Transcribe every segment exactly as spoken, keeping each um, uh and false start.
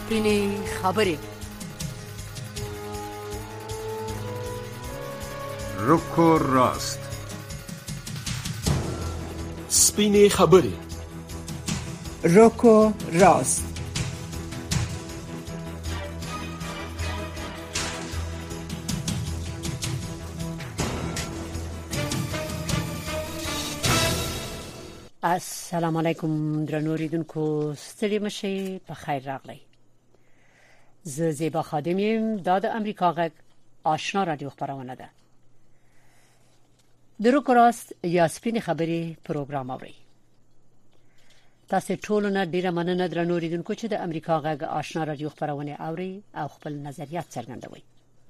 سپینې خبرې. رک و راست. سپینې خبرې. رک و راست. السلام علیکم درنو اوریدونکو، ستړي مشئ، په خیر راغلی. زه زیبا خادم یم، دا د امریکا غږ آشنا رادیو خبرونه ده. د رک و راست یا سپینې خبرې پروګرام اورئ. تاسو ټول نه ډیره مننه درنو اوریدونکو چې د امریکا غږ آشنا رادیو خبرونه اورئ او خپل نظریات څرګندوي.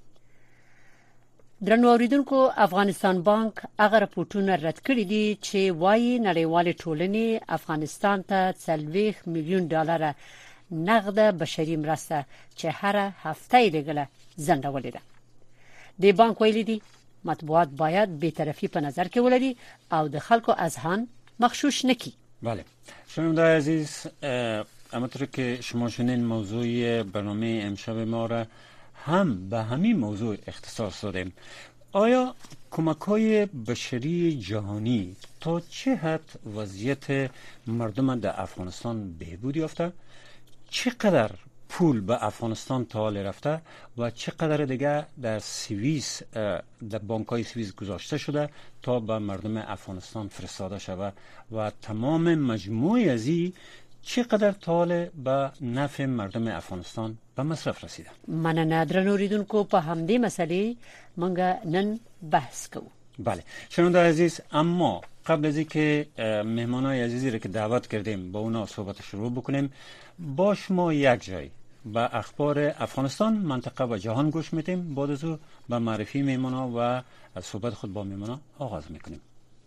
درنو اوریدونکو، افغانستان بانک هغه راپورټونه رد کړي دي چې وايي نړیوال ټولنې افغانستان ته څلوېښت میلیون ډالر نقد بشري مرسته چې هر هفته یې لګله ځنډولې ده. د بانک ویلي دي مطبوعات باید بی‌طرفي په نظر کې ولري او د خلکو اذهان مغشوش نکړي. بله، شنونده‌های عزیز، همونطور که شما شنیدین موضوع برنامه امشب ما را هم به همین موضوع اختصاص دادیم. آیا کمک‌های بشری جهانی تا چه حد وضعیت مردم در افغانستان بهبود یافته؟ چقدر پول به افغانستان تا حال رفته و چقدر دیگه در سوئیس، در بانک‌های سوئیس گذاشته شده تا به مردم افغانستان فرستاده شود و تمام مجموعی از این چقدر تا به نفع مردم افغانستان به مصرف رسیده؟ مننه درنو اوریدونکو، په همدې مسلې مونږ نن بحث کوو. بله شنونده عزیز، اما قبل از اینکه مهمانای عزیزی را که دعوت کردیم با اونا صحبت شروع بکنیم، با شما یک جای با اخبار افغانستان، منطقه و جهان گوش میدیم. بعد از او به معرفی مهمانا و صحبت خود با مهمانا آغاز میکنیم.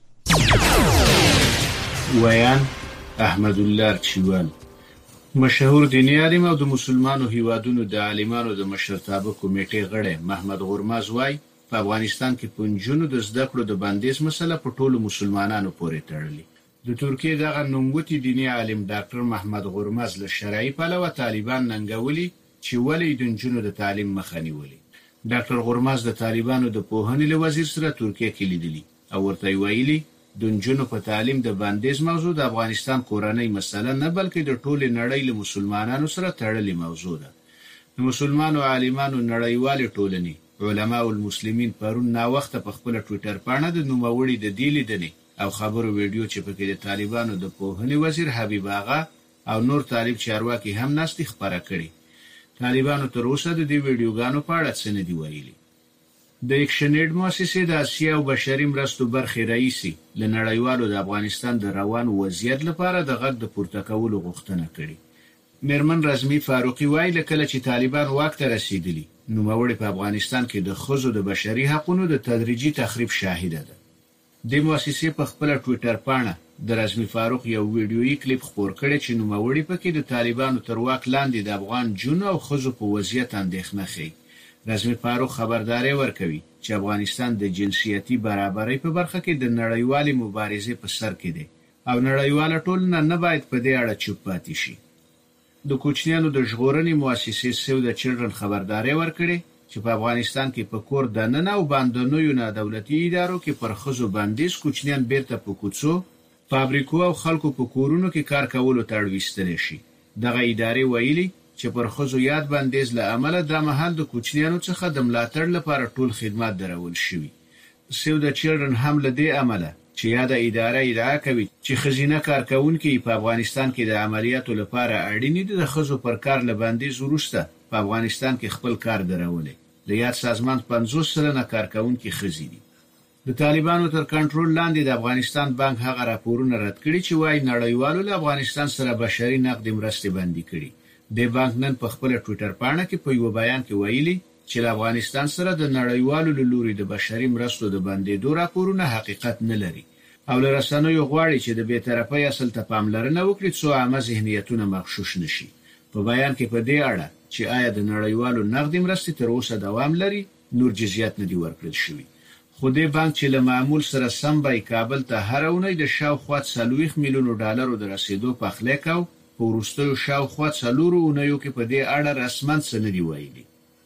ویان احمد الله چیوان، مشهور دینی عالم او د مسلمانو هیوادونو د عالمانو د مشرتابه کمیټې غړی محمد غورماز وای په افغانستان کې پنځونو د زده کړو د بندیز مسله په ټولو مسلمانانو پورې تړلې. د ترکیې دغه نوموتی دینی عالم ډاکټر محمد غورماز له شرعي پلوه طالبان ننګولي چې ولې د نجونو د تعلیم مخه نیولې. ډاکټر غورماز د طالبانو د پوهنې له وزیر سره ترکیه کې لیدلی او ورته ویلي د نجونو په تعلیم د بندیز موضوع د افغانستان کورنۍ مسله نه بلکې د ټولې نړۍ له مسلمانانو سره تړلې موضوع ده. د مسلمانو عالمانو نړیوالې ټولنې علماء المسلمین پرون ناوخته په خپل ټویټر پاڼه د نوموړي د دې لیدنې او خبرو ویډیو چې پکې د طالبانو د پوهنې وزیر حبیب آغا او نور طالب چارواکي هم ناستې خبره کړي. طالبانو تر اوسه د دې ویډیوګانو په اړه څه نه دي ویلي. د اکشنیډ مؤسسې د اسیا او بشري مرستو برخې رئیسي له نړیوالو د افغانستان د روان وضعیت لپاره د غږ د پورته کولو غوښتنه کړې. میرمن رزمي فاروقي وایي له کله چې طالبان واک ته رسیدلي، نوموړي په افغانستان کې د ښځو د بشري حقوقو د تدریجي تخریب شاهده ده. د مؤسسې په خپل ټویټر پاڼه د رزمي فاروق یو ویډیویي کلیپ خپور کړی چې نوموړي پکې د طالبانو تر واک لاندې د افغان جنو او ښځو په وضعیت اندېښنه ښیي. رزمي فاروق خبرداري ورکوي چې افغانستان د جنسیتي برابرۍ په برخه کې د نړیوالې مبارزې په سر کې دی او نړیواله ټولنه نه باید په دې اړه چوپ پاتې شي. د کوچنیانو د ژغورنې مؤسسې سیو د چلډرن خبرداري ورکړي چې په افغانستان کې په کور دننه او باندنیو نه دولتي ادارو کې پر ښځو بندیز کوچنیان بیرته په کوڅو، فابریکو او خلکو په کورونو کې کار کولو ته اړوستل شي. دغه ادارې ویلي چې پر ښځو یاد بندیز له امله د مهال د کوچنیانو څخه د ملاتړ لپاره ټول خدمات درول شوي. سیو د چلډرن هم له دې امله چې یاده اداره ادعا کوي چې ښځینه کارکوونکي په افغانستان کې د عملیاتو لپاره اړین دي، د ښځو پر کار له بندیز وروسته په افغانستان کې خپل کار درولې. د یاد سازمان پنځوس سلنه کارکوونکي ښځې دي. د طالبانو تر کنټرول لاندې د افغانستان بانک هغه راپورونه رد کړي چې وايي نړیوالو له افغانستان سره بشري نقد مرستې بندي کړي. د بانک نن په خپل ټویټر پاڼه کې په یو بیان کې ویلي چې له افغانستان سره د نړیوالو له لوري د بشري مرستو د بندېدو راپورونه حقیقت نه لري او له رسنیو غواړي چې د بی‌طرفۍ اصل ته پاملرنه وکړي څو عامه ذهنیتونه مغشوش نشي. په بیان کې په دې اړه چې آیا د نړیوالو نقد مرستې تر اوسه دوام لري، نور جزئیات نه دي ورکړل شوي. خو د بانک چې له معمول سره سم به کابل ته هر اونۍ د شاوخوا څلوېښت میلیونو ډالرو د رسیدو پخلی کو، په په وروستیو شاوخوا څلورو اونیو کې په دې اړه رسماً څه نه دي ویلي.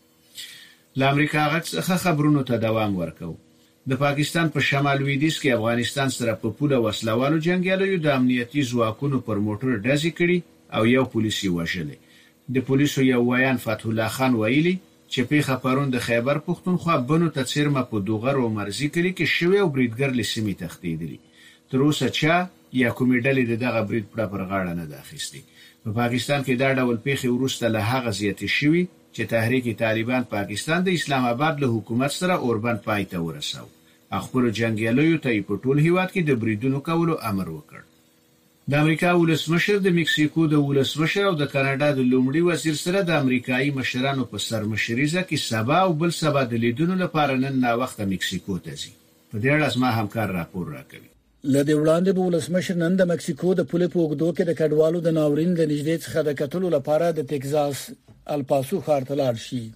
له امریکا غږ څخه خبرونو ته دوام ورکوو. د پاکستان په شمال لویدیځ کې افغانستان سره په پوله وسلوالو جنگیالیو د امنیتي ځواکونو پر موټر ډزې کړي او یو پولیسي وژلی. د پولیسو یو ویان فتح الله خان ویلي چې پیښه پرون د خیبر پښتونخوا بنو ته څیرمه په دوغر او مرزي کلی کې شوی او بریدګر لسیمې تښتېدلی. تر اوسه چا یا کومې ډلې د دغه برید پړه پر غاړه نه ده اخیستې. په پاکستان کې دا ډول پیښې وروسته له هغه زیاتې شوي چې تحریک طالبان پاکستان د اسلام آباد له حکومت سره اوربند پای ته ورساو. خپل جنگیالیو ته په ټول هیواد کې د بریدونو کولو امر وکړ. د امریکا ولسمشر د مکسیکو د ولسمشر او د کاناډا د لومړي وزیر سره د امریکایي مشرانو په سرمشریزه کې سبا او بل سبا د لیدونو لپاره نن نا وخت مکسیکو ته ځي. په دې اړه ما همکار راپور راکوي. لدې وړاندې به ولسمشر نن د مکسیکو د پولې په اوږدو کې د کډوالو د ناورین د نږدې څخه د کتلو لپاره د ټکزاس الپاسو ښار ته لاړ شي.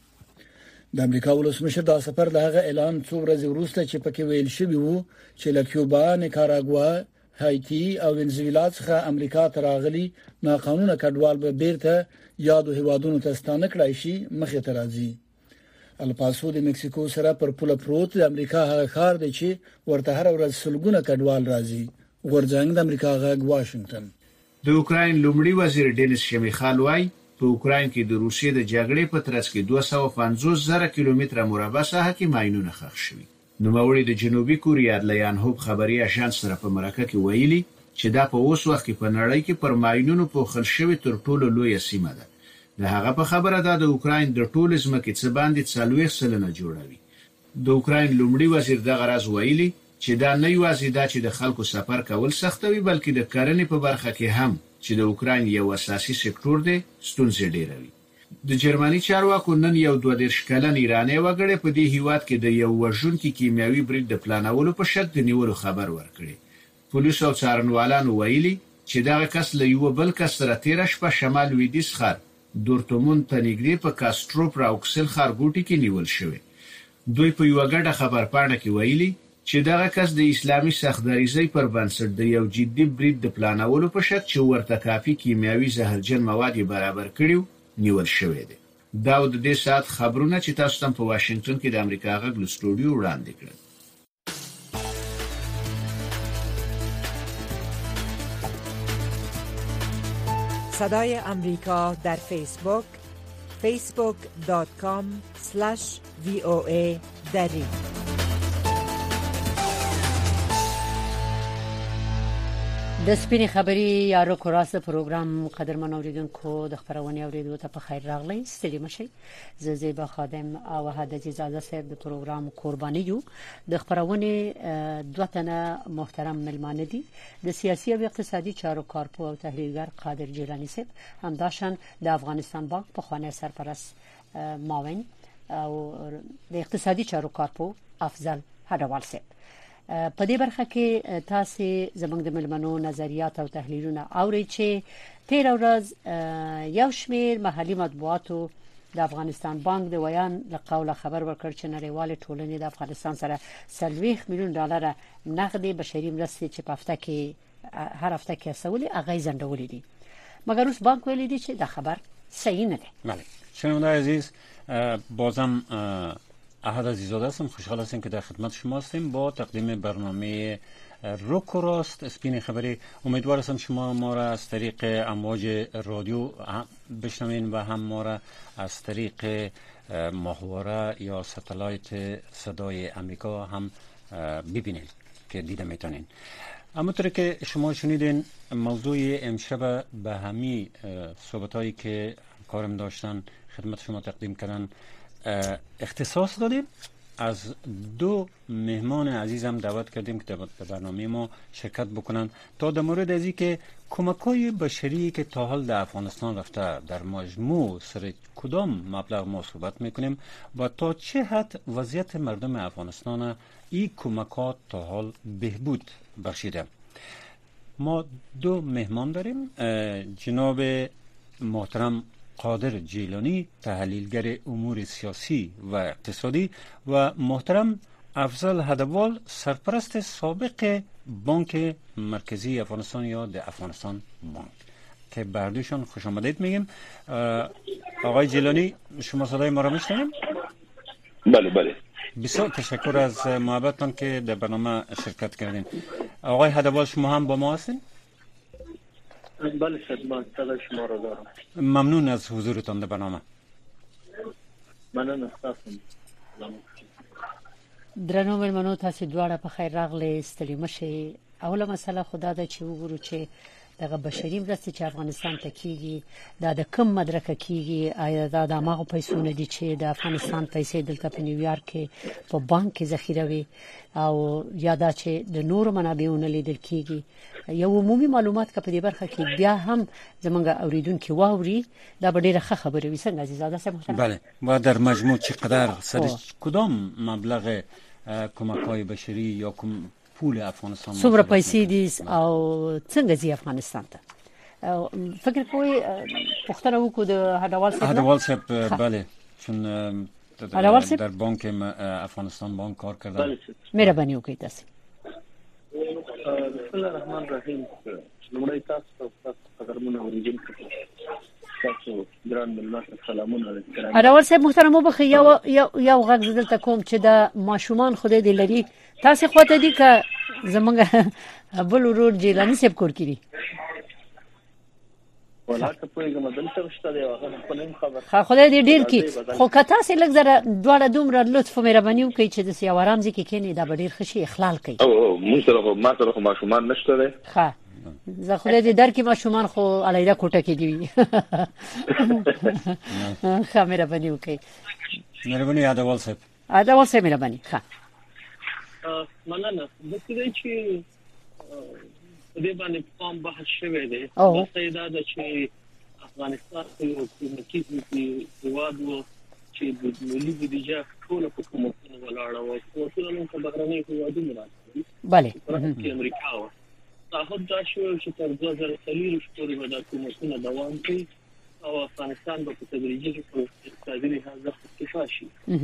د امریکا ولسمشر دا سفر د هغه اعلان څو ورځې وروسته چې پکې ویل شوی وو چې له کیوبا، نیکاراګوا، هایتي او ونزویلا څخه امریکا ته راغلي ناقانونه کډوال به بیرته یادو هیوادونو ته ستانه کړای شي مخې ته راځي. الپاسو د مکسیکو سره پر پوله پروت د امریکا هغه ښار دی چې ورته هر ورځ سلګونه کډوال راځي. غورځنګ د امریکا غږ واشنگټن. د اوکراین لومړي وزیر ډینیس شمیخال وایي په اوکراین کې د روسیې د جګړې په ترڅ کې دوه سوه پنځوس زره کیلومتره مربع ساحه کې ماینونه ښخ شوي. نوموړي د جنوبي کوریا د لیانهوب خبري اژانس سره په مرکه کې ویلي چې دا په اوس وخت کې په نړۍ کې پر ماینونو پوښل شوی تر ټولو لویه سیمه ده. د هغه په خبره ده د اوکراین د ټولو ځمکې څخه باندې څلوېښت سلنه جوړوي. د اوکراین لومړي وزیر دغه راز ویلي چې دا نه یوازې دا چې د خلکو سفر کول سختوي بلکې د کرنې په برخه کې هم چې د اوکراین یو اساسي سکتور دی ستونزې ډېروي. د جرمني چارواکو نن یو دوه دېرش کلن ایرانی وګړی په دې هیواد کې د یو وژونکي کیمیاوي برید د پلانولو په شک د نیولو خبر ورکړي. پولیسو او څارنوالانو ویلي چې دغه کس له یو بل کس سره تیر شپه شمال لویدیځ ښار دورتموند ته نږدې په کاستروپ راوکسل ښارګوټي کې نیول شوی. دوی په یو غټه خبرپاڼه کې ویلي چې دغه کس د اسلامي سختدریزۍ پر بنسټ د یو جدي برید د پلانولو په شک چې ورته کافي کیمیاوي زهرجن مواد برابر کړیو نیول شوی دی. دا د دې سات خبرونه چې تاسو ته په واشنگټن کې د امریکا غږ له سټوډیو وړاندې کړل. صدای امریکا در فیسبوک فیسبوک دات کام اسلش وی او ای دری. د سپینې خبري یارو کوراس پروګرام قدرمن اوریدونکو د خبرونه اوریدو ته په خیر راغلی. ستړي مشي. زه زیبا خادم او حدیث اجازه صاحب د پروګرام قرباني یو. د خبرونه دوه تنه محترم ملمانه دي. د سیاسي او اقتصادي چارو کارپو او تحلیلګر قادر جیلانی صاحب همداشان د افغانستان بانک په خوانه سرپرست معاون او د اقتصادي چارو کارپو افضل هډوال صاحب. په دې برخه کې تاسو زموږ د ملمنو نظریات او تحلیلونه اورئ چې تیر ورځ یو شمېر محلي مطبوعاتو د افغانستان بانک د ویان له قوله خبر ورکړ چې نړیوال ټولنې د افغانستان سره څلوېښت میلیون ډالر نقد بشري مرستې چې په هفته کې هر هفته کې سولې اغه زندولې دي. مګر اوس بانک ویلي دی چې دا خبر صحیح نه ده. بله شنوندگان عزیز بازم احد عزیزاده هستم. خوشحال هستم که در خدمت شما هستیم با تقدیم برنامه روک و راست سپین خبری. امیدوار هستم شما ما را از طریق امواج رادیو بشنوین و هم ما را از طریق ماهواره یا ستلایت صدای امریکا هم ببینید که دیده میتونین. همونطور که شما شنیدین موضوع امشب به همی صحبتایی که کارم داشتن خدمت شما تقدیم کردن اختصاص دادیم. از دو مهمان عزیزم دعوت کردیم که در برنامه ما شرکت بکنن تا در مورد ازی که کمک‌های بشری که تا حال در افغانستان رفته در مجموع سر کدام مبلغ ما صحبت میکنیم و تا چه حد وضعیت مردم افغانستان این کمک‌ها تا حال بهبود بخشیده. ما دو مهمان داریم. جناب محترم قادر جیلانی تحلیلگر امور سیاسی و اقتصادی و محترم افضل هدوال سرپرست سابق بانک مرکزی افغانستان یا د افغانستان بانک. که بردوشان خوش آمدید میگیم. آقای جیلانی شما صدای ما را میشنوید؟ بله بله. بسیار تشکر از محبتتان که در برنامه شرکت کردین. آقای هدوال شما هم با ما هستین؟ بله خدمت صدای شما را دارم. ممنون از حضورتان در برنامه. مننه تاسو. درنو مېلمنو تاسو دواړه په خیر راغلئ ستړي مشئ. اوله مسله خدا ده چې وګورو چې دغه بشري مرستې چې افغانستان ته کیږي دا د کم مدرکه کیږي، آیا دا د هغو پیسو نه دي چې د افغانستان پیسې دلته په نیویارک کې په بانک کې ذخیره وي او یا دا چې د نورو منابعو نه لیدل کیږي؟ یو عمومي معلومات که په دې برخه کې بیا هم زمونږ اوریدونکي واوري دا به ډېره ښه خبره وي. څنګه عزیزاده صاحب محترم؟ بله. و در مجموع چقدر سر کدام مبلغ کمک‌های بشری یا کم پول افغانستان څومره پیسې دي او څنګه ځي افغانستان ته؟ فکر کوئ پوښتنه وکړو د هډوال صاحب؟ هډوال صاحب بله، چون در بانک افغانستان بانک کار کردن. مهرباني وکړئ تاسو. بسم الله الرحمن الرحیم. لومړی تاسو ته قدرمن اوریدونکو تاسو ګران ملمات سلامونه درکړم. هډوال صاحب محترم وبخښئ یو یو غږ دلته کوم چې د ماشومان خدای دې لري تاسو خواته دي که زمونږ بل ورور جیلانی صاحب کور کړي؟ ولاته پوهیږم دلته شته دی هغه په نیم خبر. خا خدای دې ډیر کی خو کته سي لږ زره دواړه دومره لطف او مهرباني وکړي چې د سیاو آرام ځکه کینې دا ډیر خشي اخلال کوي. او موږ سره ما سره ماشومان نشته دی. ښه زه خدای دې در کې ماشومان خو علیدا کوټه کې دی. ښه مهرباني وکړي. مهرباني هډوال صاحب. هډوال صاحب مهرباني. ښه مننه. د دې چې دې باندې کوم بحث شوی دی دا دا چې افغانستان یو حکومتي هیواد و چې د ملي بودیجه ټول حکومتونه ولاړه و او ټول نن په بهرني هیوادونو راځي. بله. په امریکا و تعهد دا شو چې تر دوه زره څلور پورې به د حکومتونو دوام کوي او افغانستان به په تدریجي ډول په اقتصادي لحاظ اکتفا شي.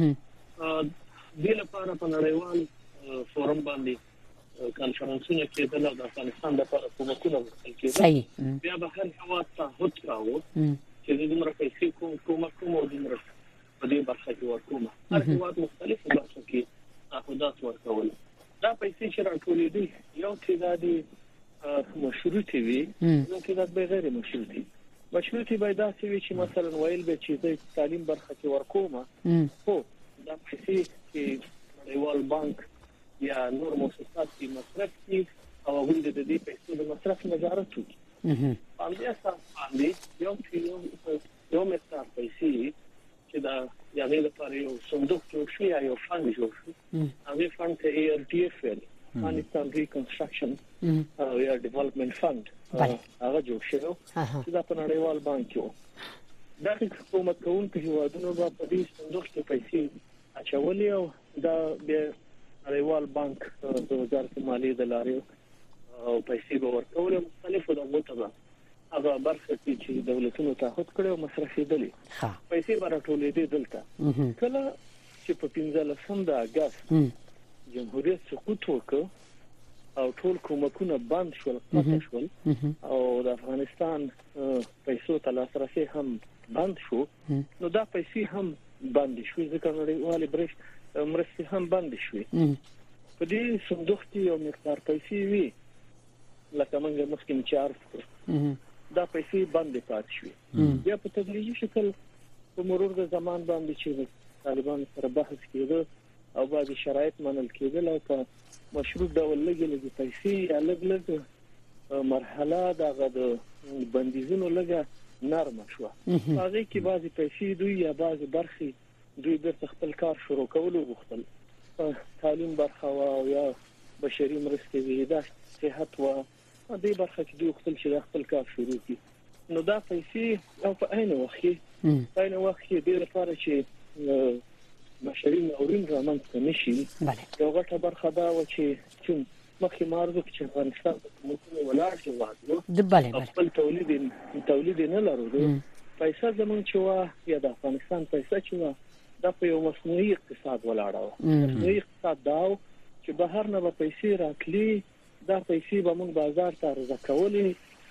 دې لپاره په نړیوال فورم باندې کانفرنسونه کېدل او د افغانستان لپاره کومکونه وکړل کېدل. بیا به هر هیواد تعهد کاوه چې دومره پیسې کوم کومه کوم او دومره په دې برخه کې ورکوم. هر هیواد مختلفو برخو کې تعهدات ورکول. دا پیسې چې راټولېدې یو تعداد مشروطې وي، یو تعداد به غیر مشروطې. مشروطې باید داسې وي چې مثلا ویل به چې د تعلیم برخه کې ورکوم خو دا پیسې چې نړیوال بانک یا نور مؤسسات کې مصرف کی او هغوی د دې پیسو د مصرف نظارت کوي. باندې اساس باندې یو یو یو مقدار پیسې چې دا یعنی لپاره یو صندوق جوړ شي یا یو فند جوړ شي. هغه فند ته ای ار ټی اف ویل افغانستان ریکنسټرکشن او یا ډیولپمنٹ فند هغه جوړ شي چې دا په نړیوال بانک کې و. دا حکومت کوونکي هیوادونو په دې صندوق کې پیسې اچولې او دا بیا نړیوال بانک د وزارت مالیې د لارې او پیسې به ورکول مختلفو دغو ته هغه برخه چې دولتونو تعهد کړي او مصرفېدلې پیسې به راټولېدې دلته. کله چې په پنځلسم د اګست جمهوریت سقوط وکړ او ټول کومکونه بند شول قطع شول او د افغانستان پیسو ته لاسرسي هم بند شو، نو دا پیسې هم بند شوې ځکه نړیوالې برښت مرستې هم بند شوې. په دې صندوق کې یو مقدار پیسې وي لکه موږ مخکې چې عرض کړو دا پیسې بند پاتې شوې. بیا په تدریجي شکل په مرور د زمان باندې چې طالبان سره بحث کېده او بعضي شرایط منل کېدل او په مشروط ډول لګې لګې پیسې یا لګ لګ مرحله دغه د بندیزونو لګه نرمه شوه. هغه کې بعضي پیسې دوی یا بعضي برخې دوی د خپل کار شروع کولو غوښتل. تعلیم برخه او یا بشري مرستې ویده صحت و دې برخه کې دوی خپل چې خپل کار شروع کړي. نو دا پیسې او په عین وخت کې په عین وخت کې د لپاره چې بشري ناورین رامنځته نشي یو غټه برخه دا و چې چې مخکې مارزو چې افغانستان په ولاړ کې وایو خپل تولید تولید نه لرو. پیسې زمونږ چې وا یا د افغانستان پیسې چې وا دا په یو مصنوعي اقتصاد ولاړ و. مصنوعي اقتصاد دا چې بهر نه به پیسې راتلي، دا پیسې به موږ بازار ته عرضه کولې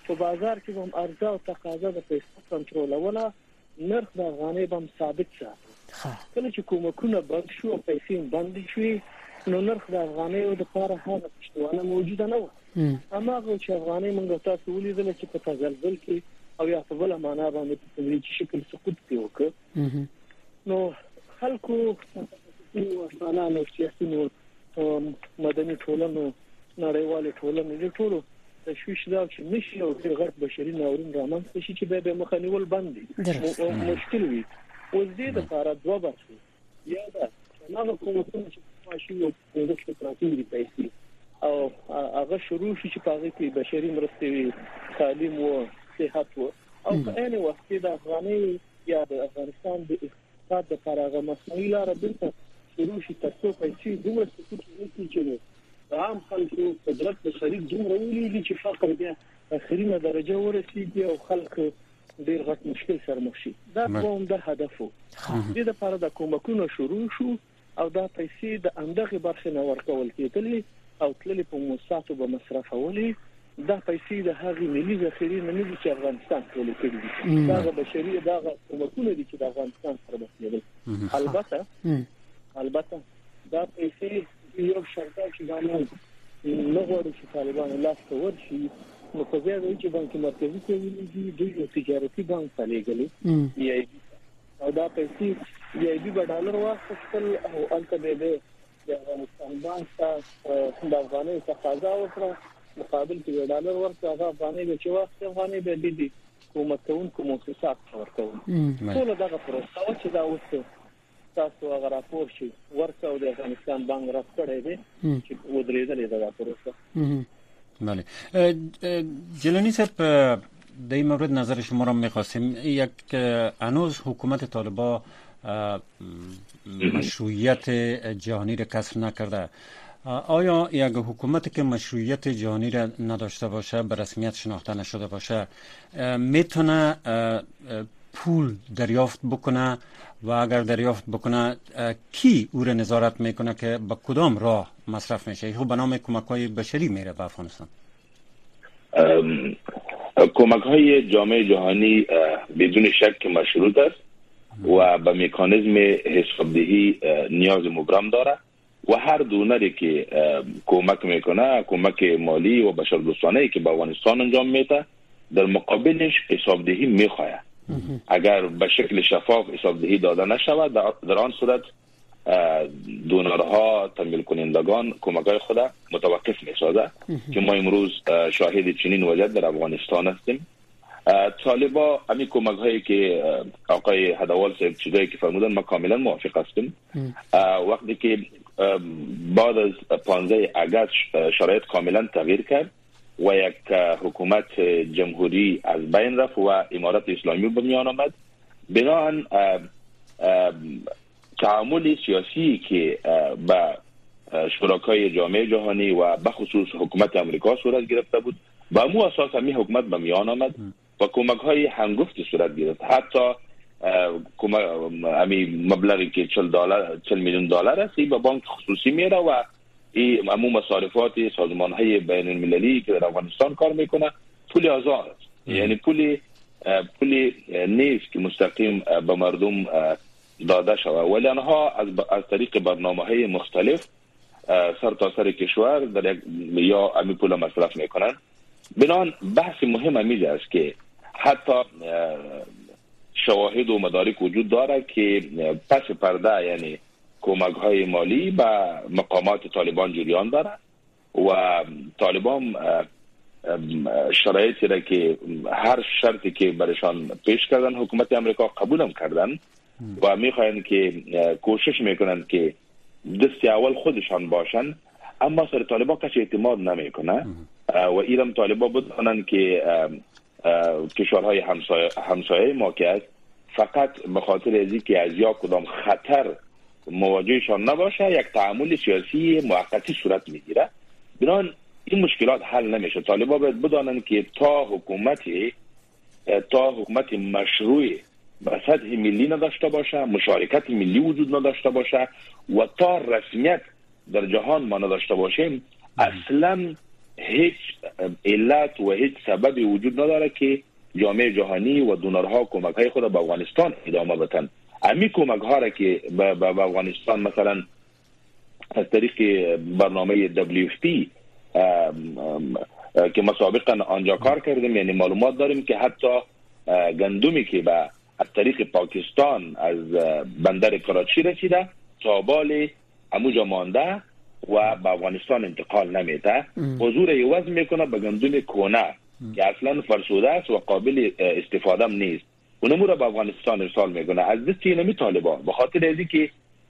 په بازار کې هم عرضه او تقاضا د پیسو کنټرولونه نرخ د افغانۍ هم ثابت ساتي. کله چې کومکونه بند شو او پیسې بند شوې نو نرخ د افغانۍ د لپاره هغه پښتوانه موجوده نه و. هماغه چې افغانۍ موږ تاسو ولیدل چې په تزلزل کې او یا په بل معنا باندې په تدریجي شکل سقوط کوي. نو خلکو او افغانانو سیاسي نو مدني ټولنو نړیوال ټولنې د ټولو تشویش دا چې نشي او غټ بشري ناورین رامنځته شي چې به مخنیول باندې مشکل وي. اوس دې د لپاره دوه برخې یا دا هغه کومه چې ماشي او د ستراتیژي پیسې او هغه شروع شي چې په هغه کې بشري مرستې وي، تعلیم او صحت او په عین وخت کې د افغاني یا د افغانستان د اقتصاد لپاره هغه مصنوعي لار دلته شروع شي ترڅو پیسې دوه څه کې چې عام خلکو قدرت د خرید دومره ولېږي چې فقر بیا اخرینه درجه ورسیږي او خلک ډیر غټ مشکل سره مخ شي. دا کوم د هدف وو د لپاره د کومکونو شروع شو او دا پیسې د اندغه برخه نه ورکول کېدلې او تللې په موسساتو به مصرفولې. دا پیسې د هغې ملي ذخیرې نه دي چې افغانستان ټول کړی دي. دا بشري دا کومکونه دي چې د افغانستان سره بسیدل. البته البته دا پیسې یو شرط چې باندې نو غواړي چې طالبان لاس ته ورشي نو په ځای دی چې بانک مرکزي کې ویلي دوی یو تجارتي بانک ته لېږلي ای او دا پیسې ای بي په ډالر واخیستل او البته به د افغانستان بانک ته د افغاني تقاضا وکړه مقابل کې ډالر ورته هغه افغاني به چې واخت افغاني به دي کومکون کوم مؤسسات ورکول. ټول دغه پروسه چې دا اوس تاسو هغه راپور شي ورته د افغانستان بانک راځي دی چې ودرېدلې دا پروسه. بله جلانی صاحب در این مورد نظر شما را می‌خواستیم. یک هنوز حکومت طالبان مشروعیت جهانی را کسب نکرده. آیا یک حکومتی که مشروعیت جهانی را نداشته باشه، به رسمیت شناخته نشده باشه، میتونه پول دریافت بکنه و اگر دریافت بکنه کی او را نظارت میکنه که به کدام راه مصرف میشه؟ خب به نام کمک‌های بشری میره به افغانستان. کمک‌های جامعه جهانی بدون شک مشروط است و به مکانیزم حسابدهی نیاز مبرم داره و هر دونری که کمک میکنه، کمک مالی و بشردوستانه‌ای که به افغانستان انجام میده، در مقابلش حسابدهی میخواه. اگر به شکل شفاف حسابدهی داده نشود، در آن صورت دونرها، تمویل کنندگان کمک‌های خود متوقف می‌سازد که ما امروز شاهد چنین وضعیت در افغانستان هستیم. طالبا همین کمک‌هایی که آقای هدوال صاحب چیزایی که فرمودن ما کاملا موافق هستیم. وقتی که بعد از پانزده آگوست شرایط کاملا تغییر کرد و یک حکومت جمهوری از بین رفت و امارت اسلامی به میان آمد، بنابراین تعامل سیاسی که با شرکای جامعه جهانی و به خصوص حکومت امریکا صورت گرفته بود، با مو اساس همین حکومت به میان آمد و کمک های هنگفت صورت گرفت. حتی همین مبلغی که چهل دلار چهل میلیون دلار است به بانک خصوصی میره و این عموم مصارفات سازمان های بین المللی که در افغانستان کار میکنه پول آزاد است. یعنی پول پول نیست که مستقیم به مردم داده شود، ولی آنها از از طریق برنامه‌های مختلف سر تا سر کشور در یک یا همین پول مصرف میکنن. بنان بحث مهم همیشه است که حتی شواهد و مدارک وجود داره که پس پرده یعنی کمک‌های مالی به مقامات طالبان جریان داره و طالبان شرایطی را که هر شرطی که برشان پیش کردن حکومت امریکا قبول هم کردن و میخواین که کوشش میکنن که دست اول خودشان باشن، اما سر طالبان کسی اعتماد نمیکنه و ایرم طالبان بدانن که کشورهای همسایه همسایه ما که است فقط به خاطر ازی که از یا کدام خطر مواجهشان نباشه یک تعامل سیاسی موقتی صورت میگیره. بنابراین این مشکلات حل نمیشه. طالبان باید بدانن که تا حکومتی تا حکومت مشروع به سطح ملی نداشته باشه، مشارکت ملی وجود نداشته باشه و تا رسمیت در جهان ما نداشته باشیم، اصلا هیچ علت و هیچ سببی وجود نداره که جامعه جهانی و دونرها کمک‌های خود به افغانستان ادامه بدن. امی کمک‌ها را که به افغانستان مثلا از طریق برنامه دبلیو اف پی که مسابقا آنجا کار کردیم، یعنی معلومات داریم که حتی گندمی که به از طریق پاکستان از بندر کراچی رسیده تا بال اموجا مانده و به افغانستان انتقال نمیده، حضور عوض میکنه به گندم کونه که اصلا فرسوده است و قابل استفاده نیست. اونمو را به افغانستان ارسال میکنه از دست اینمی طالبان، به خاطر ازی که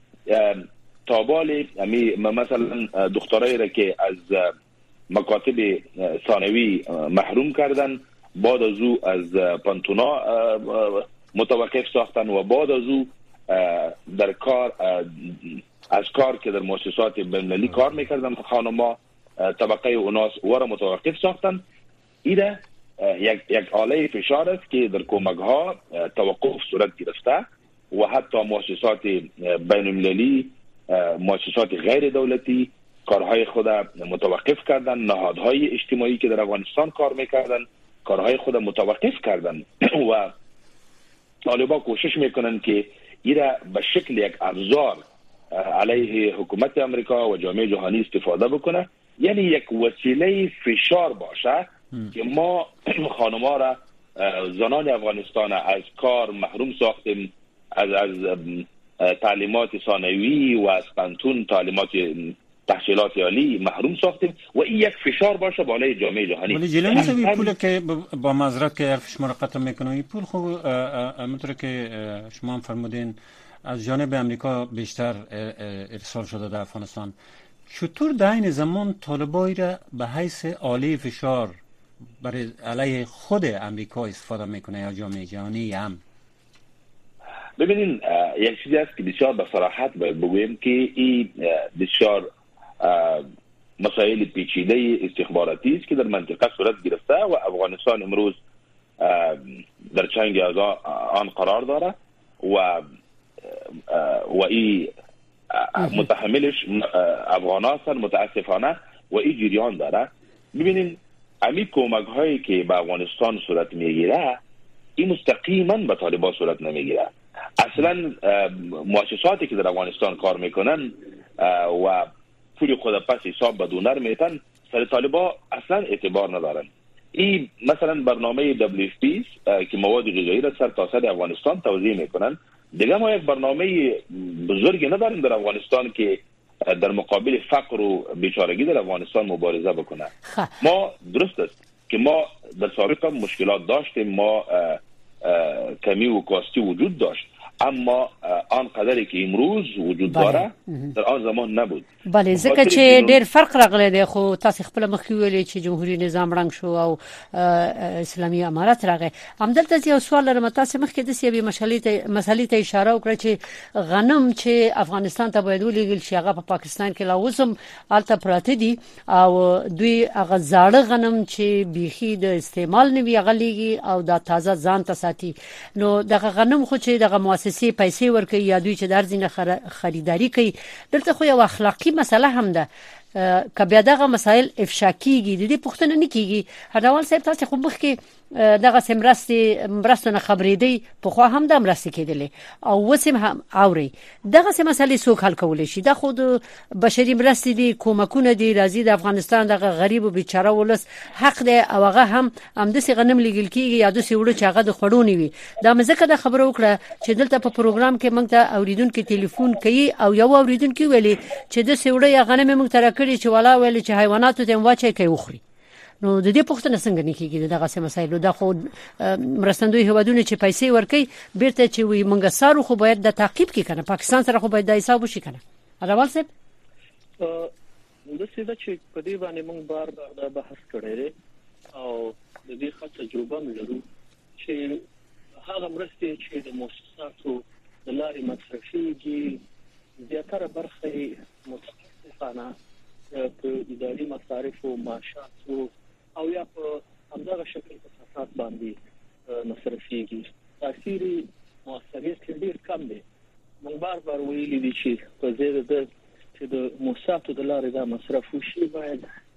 تابال مثلا دخترایی را که از مکاتب ثانوی محروم کردن، بعد از او از پانتونا متوقف ساختن و بعد از او در کار از کار که در مؤسسات بین‌المللی کار میکردن خانم‌ها طبقه اوناس و را متوقف ساختن. ایده یک یک آله فشار است که در کمک‌ها توقف صورت گرفته و حتی مؤسسات بین‌المللی، مؤسسات غیر دولتی کارهای خود متوقف کردن، نهادهای اجتماعی که در افغانستان کار میکردن کارهای خود متوقف کردن و طالبان کوشش میکنن که ایره به شکل یک ابزار علیه حکومت امریکا و جامعه جهانی استفاده بکنه، یعنی یک وسیله فشار باشه که ما خانم‌ها را، زنان افغانستان از کار محروم ساختیم، از از تعلیمات ثانوی و از پانتون تعلیمات تحصیلات عالی محروم ساختیم و این یک فشار باشه بالای جامعه جهانی. ولی جلو میشه پول که با معذرت که حرف شما را قطع میکنم، این پول خب همونطور که شما هم فرمودین از جانب امریکا بیشتر ارسال شده در افغانستان. چطور در این زمان طالبایی را به حیث آله فشار برای علیه خود امریکا استفاده میکنه یا جامعه جهانی هم؟ ببینین یک چیزی است که بسیار به صراحت باید بگویم که این بسیار مسائل پیچیده استخباراتی است که در منطقه صورت گرفته و افغانستان امروز در چنگ از آن قرار داره و و این متحملش افغان هستن متاسفانه و این جریان داره. ببینین امی کمک هایی که به افغانستان صورت میگیره این مستقیما به طالبان صورت نمیگیره. اصلا مؤسساتی که در افغانستان کار میکنن و پول خود پس حساب به دونر میتن سر طالبان اصلا اعتبار ندارن. این مثلا برنامه دبلیو اف پی که مواد غذایی را سر تا سر افغانستان توزیع میکنن. دیگه ما یک برنامه بزرگی نداریم در افغانستان که در مقابل فقر و بیچارگی در افغانستان مبارزه بکنه. ما درست است که ما در سابق مشکلات داشتیم، ما کمی و کاستی وجود داشت، اما آن قدری که امروز وجود داره در آن زمان نبود. بله، ځکه چې ډېر فرق راغلی دی، خو تاسو خپل مخکې ویلي چې جمهوریت نظام رنګ شو او اسلامي امارت راغی. همدلته یو سوال لرم، تاسو مخکې د سیاسي مسلې ته مسلې ته اشاره وکړه چې غنم چې افغانستان ته باید ولېږل شي هغه په پاکستان کې لا اوس هم هلته پراته دي او دوی هغه زاړه غنم چې بیخي د استعمال نه وي هغه لېږي او دا تازه ځان ته ساتي. نو دغه غنم خو چې دغه مؤسسې پیسې ورکوي یا دوی چې درځي خریداري کوي، دلته خو یو اخلاقی مسله هم ده. که بیا دغه مسائل افشا کیږي د دې پوښتنه نه کیږي. هډوال صاحب تاسو خو مخکې دغه سمرستي مرستونه خبرېدي په خو هم د مرستي کېدلې او وسم هم اوري دغه سم مسلې څوک حل کولای شي؟ د خود بشري مرستي دي، کومکونه دي، راځي د افغانستان دغه غریب او بیچاره ولس حق دی او هغه هم هم د سیغنم لګل کیږي یا د سیوړو چې هغه د خړونی وي. دا مزه د خبرو وکړه چې دلته په پروګرام کې موږ ته اوریدونکو ټلیفون کوي او یو اوریدونکو ویلي چې د سیوړو یا غنم موږ تر کړی چې والا ویل چې حیواناتو ته واچي کوي وخوري. نو د دې پوښتنه څنګه نه کیږي؟ دغه سم مسایلو د خو مرستندوی هوادونه چې پیسې ورکي بیرته چې وي منګه سارو خو باید د تعقیب کې کنه، پاکستان سره خو باید د حساب وشي کنه. اړوال صاحب د سیده چې په دې باندې موږ بار بار بحث کړی او د دې ښه تجربه لرو چې هغه مرستې چې د مؤسساتو د لارې مصرفيږي زیاتره برخه متاسفانه په اداري مصارف او معاشات او یا په همدغه شکل په اساس باندې مصرفيږي. تاثیر موثریت ډېر کم دی. موږ بار بار ویلي دي چې په زیاده د چې د مؤسساتو د لارې دا مصرف وشي باید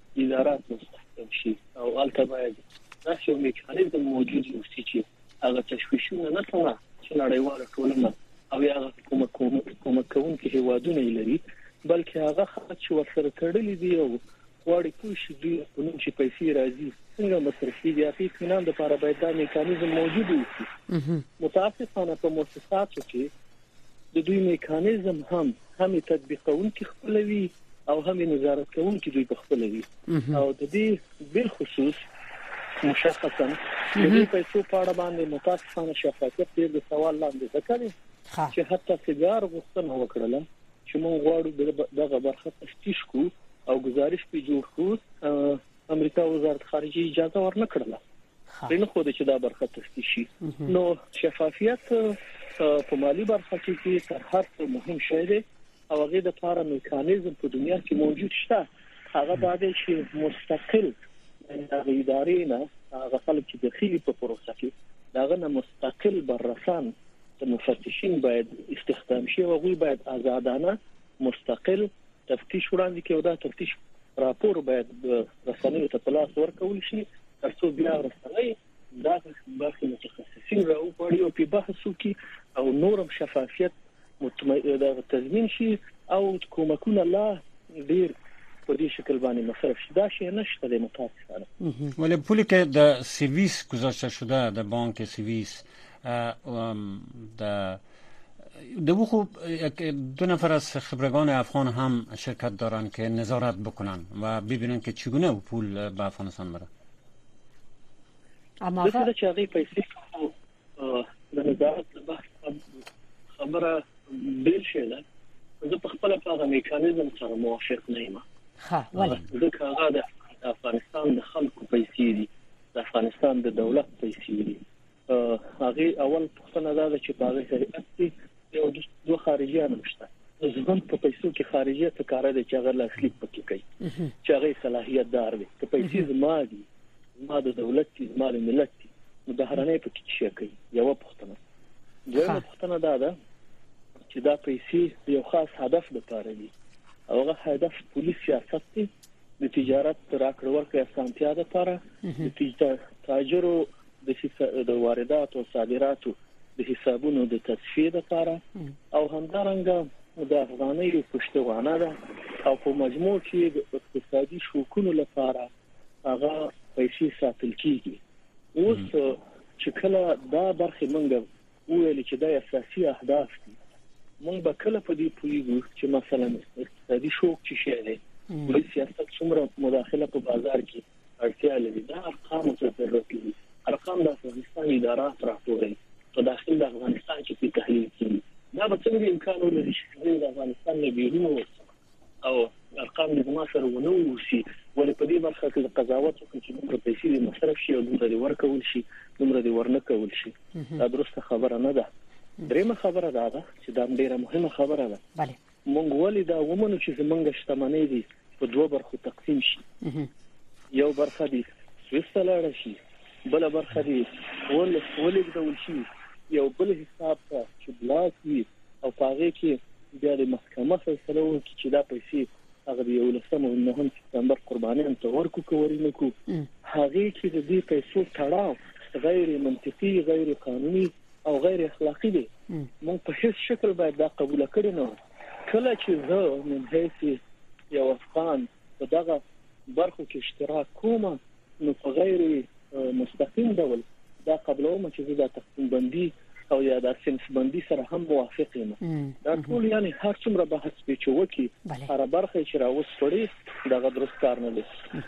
ادارات مستحکم شي او البته باید داسې یو میکانیزم موجود وي چې هغه تشویشونه نه څنګه چې نړیواله ټولنه او هغه کومه کومه کوونکې هیوادونه لري بلکې هغه خلک چې ورسره تړلي دي او غواړي پوه شي دوی په نوم چې پیسې راځي څنګه مصرفي دي هغې اطمینان دپاره باید دا میکانیزم موجود وي. متاسفانه په مؤسساتو کې د دوی میکانیزم هم هم تطبیقونکي خپلوي او هم نظارت کوونکي دوی په خپلوي او د دې بالخصوص مشخصا د دې پیسو په اړه باندې متاسفانه شفافیت ډېر د سوال لاندې ځکه چې حتی سیګار غوښتنه وکړله چې موږ غواړو دغه برخه تفتیش کو او گزارش په جوړ کو امریکا وزارت خارجه اجازه ورنه کړله رینه خو د چې دا برخه تفتیشي نو شفافیت په مالی برخه کې تر هر څه مهم شی دی او هغه د لپاره میکانیزم په دنیا کې موجود شته هغه دا دی چې مستقل د ادارې نه هغه خلک چې داخلي په پروسه کې داغه نه مستقل بررسان د مفتشین باید استخدام شي او غوي باید آزادانه مستقل تفتیش وړاندې کوي او دا تفتیش راپور باید رسنیو ته په لاس ورکول شي ترڅو بیا رسنۍ دا برخه متخصصین راوړي او په بحث وکړي او نورم شفافیت متمایز تضمین شي او کومکونه لا ډیر په دې شکل باندې مصرف شي دا شی نشته د متاسفانه ولی پولی که در سیویس گذاشته شده در بانک سیویس در دو خوب دو نفر از خبرگان افغان هم شرکت دارن که نظارت بکنن و ببینن که چگونه پول به افغانستان بره. اما دغه چې هغه پیسې د نظارت بحث خبره بیل شله زه په خپل په میکانیزم سره موافق نه یم. ها ولی ځکه هغه د افغانستان د خلکو پیسې دي د افغانستان د دولت پیسې دي. هغه اول پوښتنه ده چې په هغه سره یو دوه خارجيان مشته زمون په پیسو کې خارجي ته کار دي چې هغه لاسلیک پکې کوي چې هغه صلاحیت دار دي که پیسې زما دي زما د دولت دي زما د ملت دي مدهرنه پکې شي کوي یو پوښتنه دویمه پوښتنه ده ده چې دا پیسې یو خاص هدف لپاره دي او هغه هدف پولیس سیاست دی د تجارت راکړه ورکړه اسانتیا لپاره د تاجرو د واردات او صادراتو د حسابونو د تصفیه لپاره او همدارنګه د افغاني پښتوانه ده او په مجموع کې د اقتصادي شوکونو لپاره هغه پیسې ساتل کیږي. اوس چې کله دا برخه منګه ویل چې د اساسي اهداف دي مونږ به کله په دې پوهیږو چې مثلا اقتصادي شوک چې شي دی د سیاست څومره مداخله په بازار کې اړتیا لري دا ارقام څه ضرورت لري ارقام د افغانستان ادارات راټولوي په داخل د افغانستان کې په تحلیل کې دا به څنګه امکان ولري چې د افغانستان نه بیرون او ارقام د ما سره ونه وشي ولې په دې برخه کې د قضاوت وکړي چې موږ پیسې د مصرف شي او دومره ورکول شي دومره ورنه کول شي دا درسته خبره نه ده. درېمه خبره ده چې دا ډیره مهمه خبره ده bale مونږ ولې دا ومنو چې زمونږ شتمنۍ دي په دوه برخو تقسیم شي یو برخه دي سویس ته لاړ شي بل برخه دي ول ولې ډول شي یو بل حساب ته چې بلاک وي او هغه کې بیا د محکمه فیصله وکړي چې دا پیسې هغه یو لسمه او نهم سپتمبر قربانیان ته ورکو کوي نه کو هغه کې د دې پیسو تړاو غیر منطقي غیر قانوني او غیر اخلاقی دي مونږ په هیڅ شکل باید دا قبول کړو نه کله چې زه من هیڅ یو افغان په دغه برخو کې اشتراک کوم نو په غیر مستقیم ډول دا قبلوم چې دا تقسیم بندي او یا د صنف بندي سره هم موافق یم دا ټول یعنی هر څومره بحث به چوکي هر برخه چې راوستړي دا درست کار نه دي.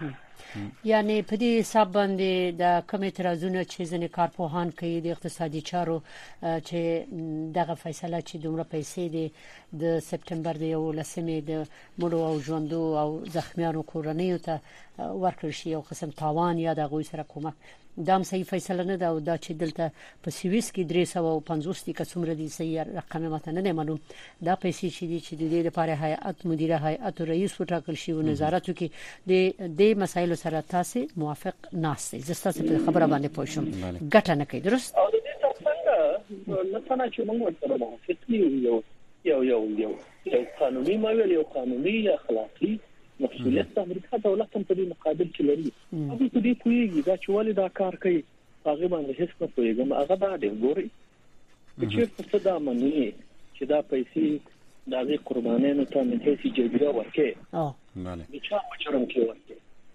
یعنی په دې حساب باندې د کوم اعتراضونه چې ځنې کارپوهان کوي د اقتصادي چارو چې دغه فیصله چې دومره پیسې دي د سپتمبر د یو لسمې د مړو او ژوندو او زخمیانو کورنیو ته ورکړل شي یو قسم تاوان یا د غوي سره کومه دام صحیح فیصله نه ده او دا چې دلته په سویس کې درې سوه او پنځوس دي که څومره دي صحیح رقم ماته نه دی معلوم دا پیسې چې دي چې د دې لپاره هیئت مدیره هیئت رئیس وټاکل شي او نظارت وکړي د دې مسایلو سره تاسو موافق ناست زه ستاسو په خبره باندې پوه شوم ګټه نه کوي درست او د دې څنګه مثلا چې موږ ورته موافق یو یو یو یو یو قانوني مویل یو قانوني اخلاقی مسؤلیت د امریکا دولت هم په دې مقابل کې لري. هغه په دې پوهیږي دا چې ولې دا کار کوي، هغه باندې هیڅ نه پوهیږم. هغه دا دی ګوري چې څه دا مني چې دا پیسې د هغه قربانیانو ته من هیڅ جبیره ورکه. اه بله. چا مچرم کې ورکه.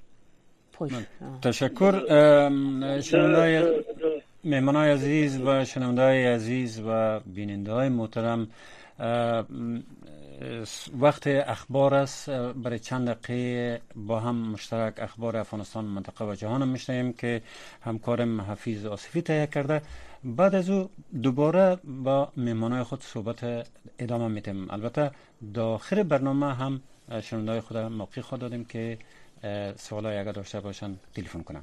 تشکر شنوندای مهمانای عزیز و شنوندای عزیز و بیننده‌های محترم، وقت اخبار است. برای چند دقیقه با هم مشترک اخبار افغانستان، منطقه و جهان میشنویم که همکارم حفیظ آصفی تهیه کرده. بعد از او دوباره با مهمانای خود صحبت ادامه میدیم. البته داخل برنامه هم شنوندای خود موقع خود دادیم که سوالای اگر داشته باشن تلفن کنن.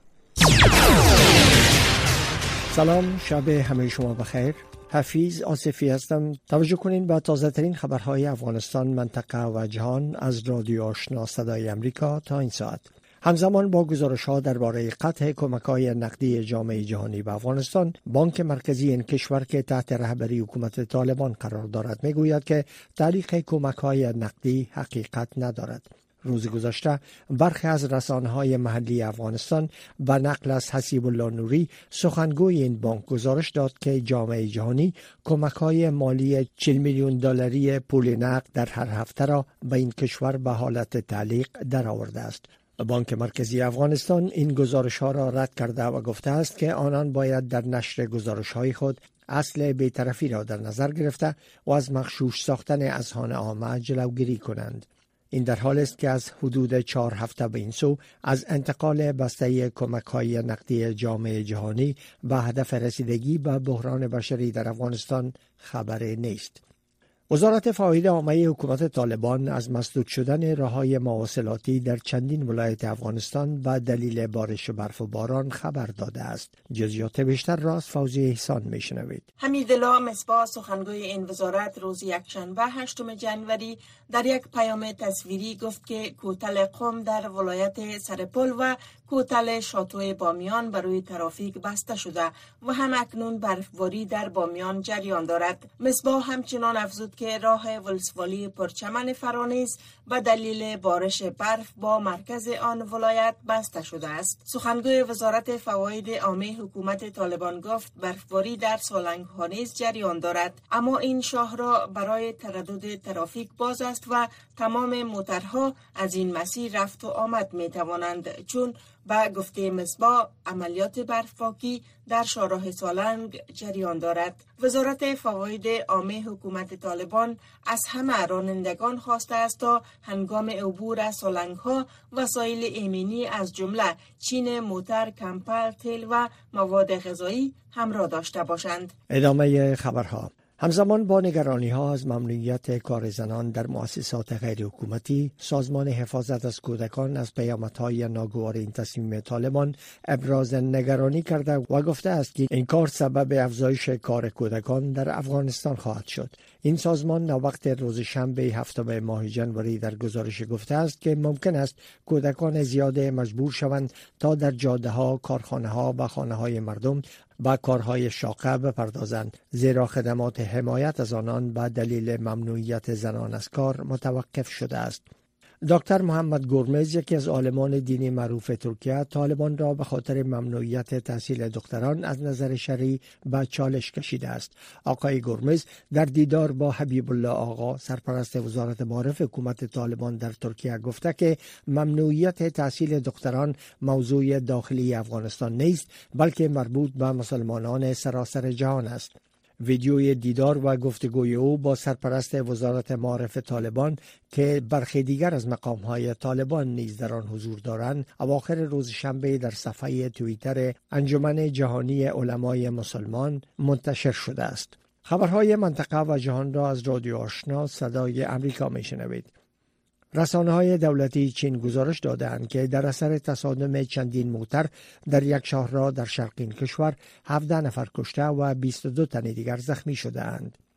سلام، شب همه شما بخیر. حفیظ آصفی هستم. توجه کنین به تازه ترین خبرهای افغانستان، منطقه و جهان از رادیو آشنا صدای امریکا تا این ساعت. همزمان با گزارش ها درباره قطع کمک‌های نقدی جامعه جهانی به افغانستان، بانک مرکزی این کشور که تحت رهبری حکومت طالبان قرار دارد میگوید که تعلیق کمک‌های نقدی حقیقت ندارد. روز گذشته برخی از رسانه‌های محلی افغانستان به نقل از حسیب الله نوری سخنگوی این بانک گزارش داد که جامعه جهانی کمک‌های مالی چهل میلیون دلاری پول نقد در هر هفته را به این کشور به حالت تعلیق درآورده است. بانک مرکزی افغانستان این گزارش‌ها را رد کرده و گفته است که آنان باید در نشر گزارش‌های خود اصل بی‌طرفی را در نظر گرفته و از مغشوش ساختن اذهان عامه جلوگیری کنند. این در حال است که از حدود چهار هفته به این سو از انتقال بسته کمک‌های نقدی جامعه جهانی به هدف رسیدگی به بحران بشری در افغانستان خبری نیست. وزارت فواید عامه حکومت طالبان از مسدود شدن راه‌های مواصلاتی در چندین ولایت افغانستان به دلیل بارش برف و باران خبر داده است. جزئیات بیشتر را از فوزی احسان میشنوید. حمیدالله مصباح سخنگوی این وزارت روز یکشنبه هشتم جنوری در یک پیام تصویری گفت که کوتل قم در ولایت سرپل و کوتل شاتوی بامیان بروی ترافیک بسته شده و هم اکنون برفباری در بامیان جریان دارد. مصباح همچنان افزود که راه ولسوالی پرچمن فرانیز به دلیل بارش برف با مرکز آن ولایت بسته شده است. سخنگوی وزارت فواید عامه حکومت طالبان گفت برفباری در سالنگ ها نیز جریان دارد، اما این شاهراه برای تردد ترافیک باز است و تمام موترها از این مسیر رفت و آمد می توانند، چون با گفته مصباح عملیات برفپاکی در شاهراه سالنگ جریان دارد. وزارت فواید عامه حکومت طالبان از همه رانندگان خواسته است تا هنگام عبور از سالنگ‌ها وسایل ایمنی از جمله چین موتر، کمپر، تیل و مواد غذایی همراه داشته باشند. ادامه خبرها. همزمان با نگرانی ها از ممنوعیت کار زنان در مؤسسات غیر حکومتی، سازمان حفاظت از کودکان از پیامدهای ناگوار این تصمیم طالبان ابراز نگرانی کرده و گفته است که این کار سبب افزایش کار کودکان در افغانستان خواهد شد. این سازمان وقت روز شنبه هفتم ماه ژانویه در گزارش گفته است که ممکن است کودکان زیاد مجبور شوند تا در جاده ها، کارخانه ها و خانه های مردم با کارهای شاقه بپردازند، زیرا خدمات حمایت از آنان به دلیل ممنوعیت زنان از کار متوقف شده است. دکتر محمد گرمز، یکی از عالمان دینی معروف ترکیه، طالبان را به خاطر ممنوعیت تحصیل دختران از نظر شرعی به چالش کشیده است. آقای گرمز در دیدار با حبیب الله آقا، سرپرست وزارت معارف حکومت طالبان در ترکیه، گفته که ممنوعیت تحصیل دختران موضوع داخلی افغانستان نیست، بلکه مربوط به مسلمانان سراسر جهان است. ویدیوی دیدار و گفتگوی او با سرپرست وزارت معارف طالبان که برخی دیگر از مقام‌های طالبان نیز در آن حضور دارند، اواخر روز شنبه در صفحه توییتر انجمن جهانی علمای مسلمان منتشر شده است. خبرهای منطقه و جهان را از رادیو آشنا صدای امریکا میشنوید. رسانه‌های دولتی چین گزارش دادند که در اثر تصادم چندین موتر در یک شاهراه در شرق این کشور هفده نفر کشته و بیست و دو تن دیگر زخمی شده‌اند.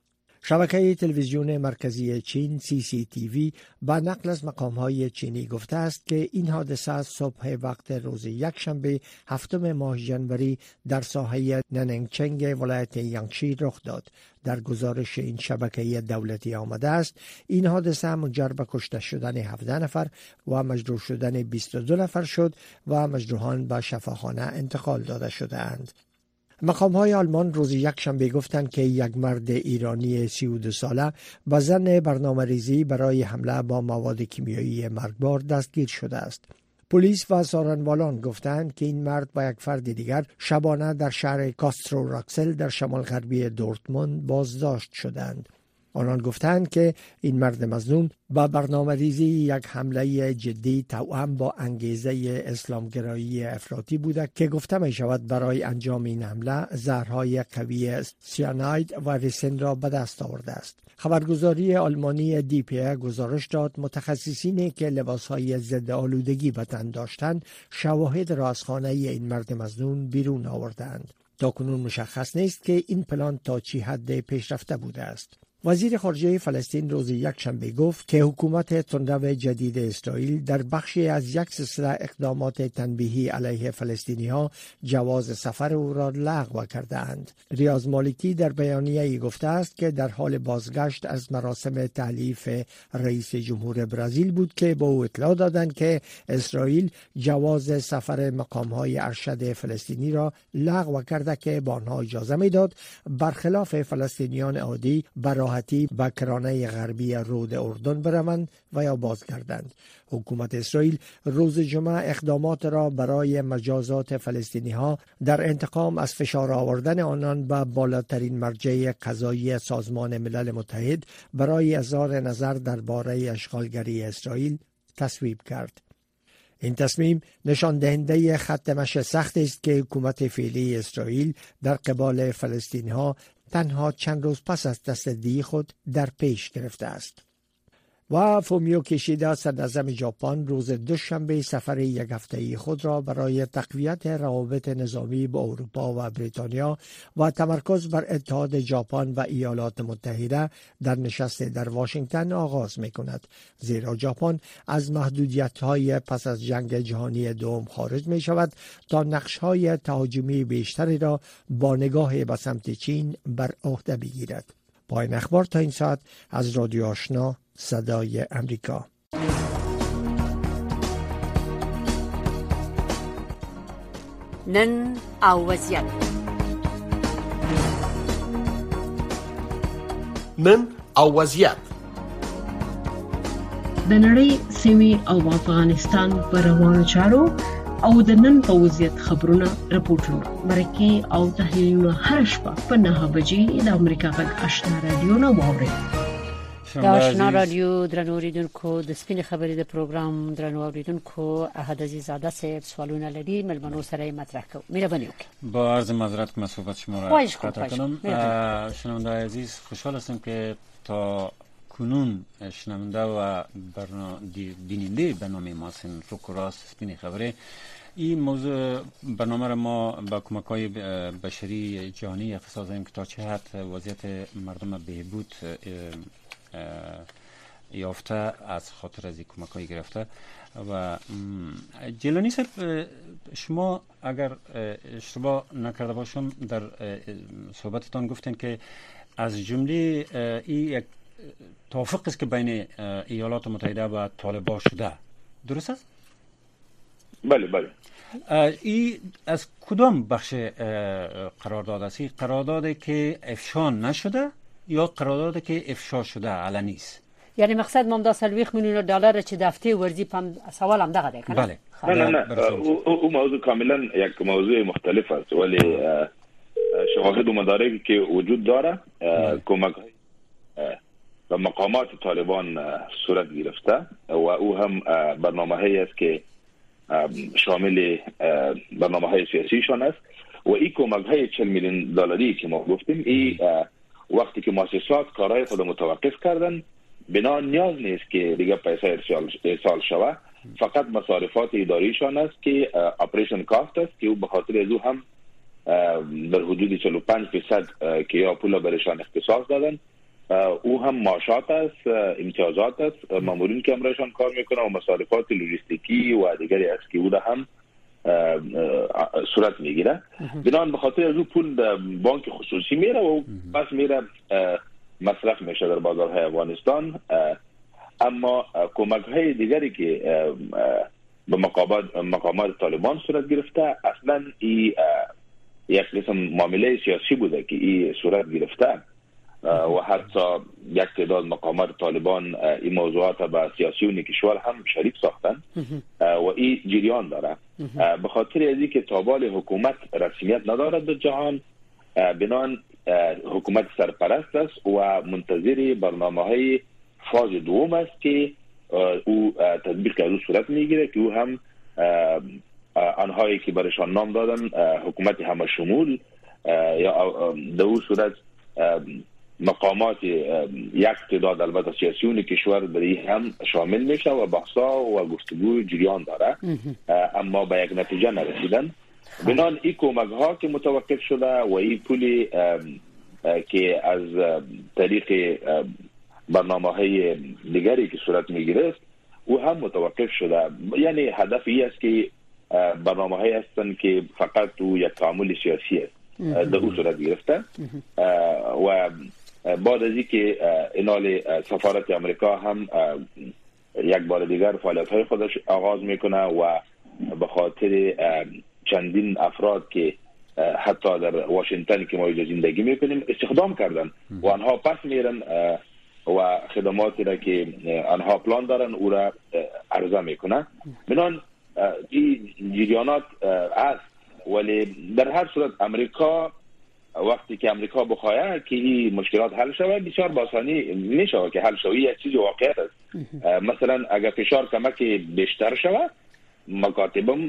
شبکه تلویزیون مرکزی چین سی سی تی وی با نقل از مقام‌های چینی گفته است که این حادثه صبح وقت روز یکشنبه هفتم ماه ژانویه در ساحه نننگچنگ ولایت یانگشی رخ داد. در گزارش این شبکه دولتی آمده است این حادثه منجر به کشته شدن هفده نفر و مجروح شدن بیست و دو نفر شد و مجروحان به شفاخانه انتقال داده شدند. مقام‌های آلمان روز یکشنبه گفتند که یک مرد ایرانی سی و دو ساله با ظن برنامه‌ریزی برای حمله با مواد کیمیایی مرگبار دستگیر شده است. پلیس و سارنوالان گفتند که این مرد با یک فرد دیگر شبانه در شهر کاسترو راکسل در شمال غربی دورتموند بازداشت شدند. آنان گفتند که این مرد مظنون با برنامه ریزی یک حمله جدی توأم با انگیزه اسلامگرایی افراطی بوده که گفته می شود برای انجام این حمله زهرهای قوی سیاناید و ریسین را به دست آورده است. خبرگزاری آلمانی دی پی گزارش داد متخصصینی که لباسهای ضد آلودگی به تن داشتند شواهد را از خانه این مرد مظنون بیرون آوردند. تاکنون مشخص نیست که این پلان تا چی حد پیشرفته بوده است. وزیر خارجه فلسطین روز یکشنبه گفت که حکومت تندرو جدید اسرائیل در بخشی از یک سلسله اقدامات تنبیهی علیه فلسطینی‌ها جواز سفر او را لغو کرده اند. ریاض مالکی در بیانیه‌ای گفته است که در حال بازگشت از مراسم تحلیف رئیس جمهور برزیل بود که به او اطلاع دادند که اسرائیل جواز سفر مقام‌های ارشد فلسطینی را لغو کرده که به آنها اجازه می‌داد برخلاف فلسطینیان عادی برای به کرانه غربی رود اردن بروند و یا بازگردند. حکومت اسرائیل روز جمعه اقدامات را برای مجازات فلسطینی ها در انتقام از فشار آوردن آنان به بالاترین مرجع قضایی سازمان ملل متحد برای اظهار نظر درباره اشغالگری اسرائیل تصویب کرد. این تصمیم نشان دهنده خط مشی سخت است که حکومت فعلی اسرائیل در قبال فلسطینی ها تنها چند روز پس از تصدی خود در پیش گرفته است. و فومیو کیشیدا صدراعظم ژاپن روز دوشنبه سفر یک هفته‌ای خود را برای تقویت روابط نظامی با اروپا و بریتانیا و تمرکز بر اتحاد ژاپن و ایالات متحده در نشست در واشنگتن آغاز می‌کند، زیرا ژاپن از محدودیت‌های پس از جنگ جهانی دوم خارج می‌شود تا نقش‌های تهاجمی بیشتری را با نگاه به سمت چین بر عهده بگیرد. پایان اخبار تا این ساعت از رادیو آشنا صدای امریکا. نن او وضعیت نن او وضعیت د نړۍ سیمې او افغانستان پر روانو چارو او د نن په وضعیت خبرونه راپورټونه مرکه او تحلیلونه هر شپه په نهه بجې د امریکا غږ آشنا رادیو نه واورئ. د آشنا رادیو درنو اوریدونکو د سپین خبرې د پروګرام درنو اوریدونکو احد عزیزاده صاحب سوالونه لري ملمنو سره مطرح کوم. مهرباني وکړئ. با عرض معذرت که صحبت شما را قطع کنم. شنونده عزیز خوشحال هستم که تا کنون شنونده و بیننده برنامه ما سن روک و راست سپین خبره این موضوع برنامه را ما با کمک‌های بشری جهانی اختصاص دادیم که تا چه حد وضعیت مردم بهبود یافته از خاطر از این کمک‌های گرفته. و جیلانی صاحب شما اگر اشتباه نکرده باشم در صحبتتان گفتین که از جمله این یک توافق است که بین ایالات متحده و طالبان شده، درست است؟ بله بله. این از کدام بخش قرارداد است؟ قراردادی که افشا نشده یا قراردادی که افشا شده علنی است؟ یعنی مقصد مام دا سلویخ میلیون دلار چه دفته ورزی پم سوال هم دغه ده کنه. بله. نه نه نه او موضوع کاملا یک موضوع مختلف است، ولی شواهد و مدارکی که وجود داره کمک و مقامات طالبان صورت گرفته و او هم برنامه هایی است که شامل برنامه های سیاسیشان است و این کمک های چهل میلیون دلاری که ما گفتیم این وقتی که مؤسسات کارهای خود متوقف کردن بنا نیاز نیست که دیگه پیسه ارسال شود، فقط مصارفات اداریشان است که اپریشن کاست است که او به خاطر از او هم در حدود چهل و پنج درصد که یا پول برشان اختصاص دادن او هم معاشات است، امتیازات است، مامورین که امرایشان کار میکنه و مصارفات لوجستیکی و دیگری است که او را هم صورت میگیره. بنابراین به خاطر از او پول در بانک خصوصی میره و پس میره مصرف میشه در بازارهای افغانستان. اما کمک های دیگری که به مقامات مقامات طالبان صورت گرفته اصلا این یک قسم معامله سیاسی بوده که این صورت گرفته و حتی یک تعداد مقامات طالبان این موضوعات به سیاسیون کشور هم شریک ساختن و این جریان داره. به خاطر از اینکه تابال حکومت رسمیت ندارد در جهان، بنان حکومت سرپرست است و منتظر برنامه‌های فاز دوم است که او تطبیق از او صورت میگیره که او هم آنهایی که برشان نام دادن حکومت همه شمول یا در او صورت مقامات یک تعداد البته سیاسیون کشور بری هم شامل میشه و بحثا و گفتگو جریان داره، اما به یک نتیجه نرسیدن. بنان این کمک ها که متوقف شده و این پولی که از طریق برنامه های دیگری که صورت میگیره او هم متوقف شده. یعنی هدف ای است که برنامه های هستند که فقط او یک تعامل سیاسی است در او صورت گرفته و بعد از اینکه انال سفارت امریکا هم یک بار دیگر فعالیت های خودش آغاز میکنه و به خاطر چندین افراد که حتی در واشنگتن که ما اینجا زندگی میکنیم استخدام کردن و آنها پس میرن و خدماتی را که آنها پلان دارن او را عرضه میکنه. بنان این جریانات است، ولی در هر صورت امریکا وقتی که امریکا بخواهد که این مشکلات حل شود بسیار باسانی میشه که حل شوی یک چیز واقعیت است. مثلا اگر فشار کمک بیشتر شود مکاتبم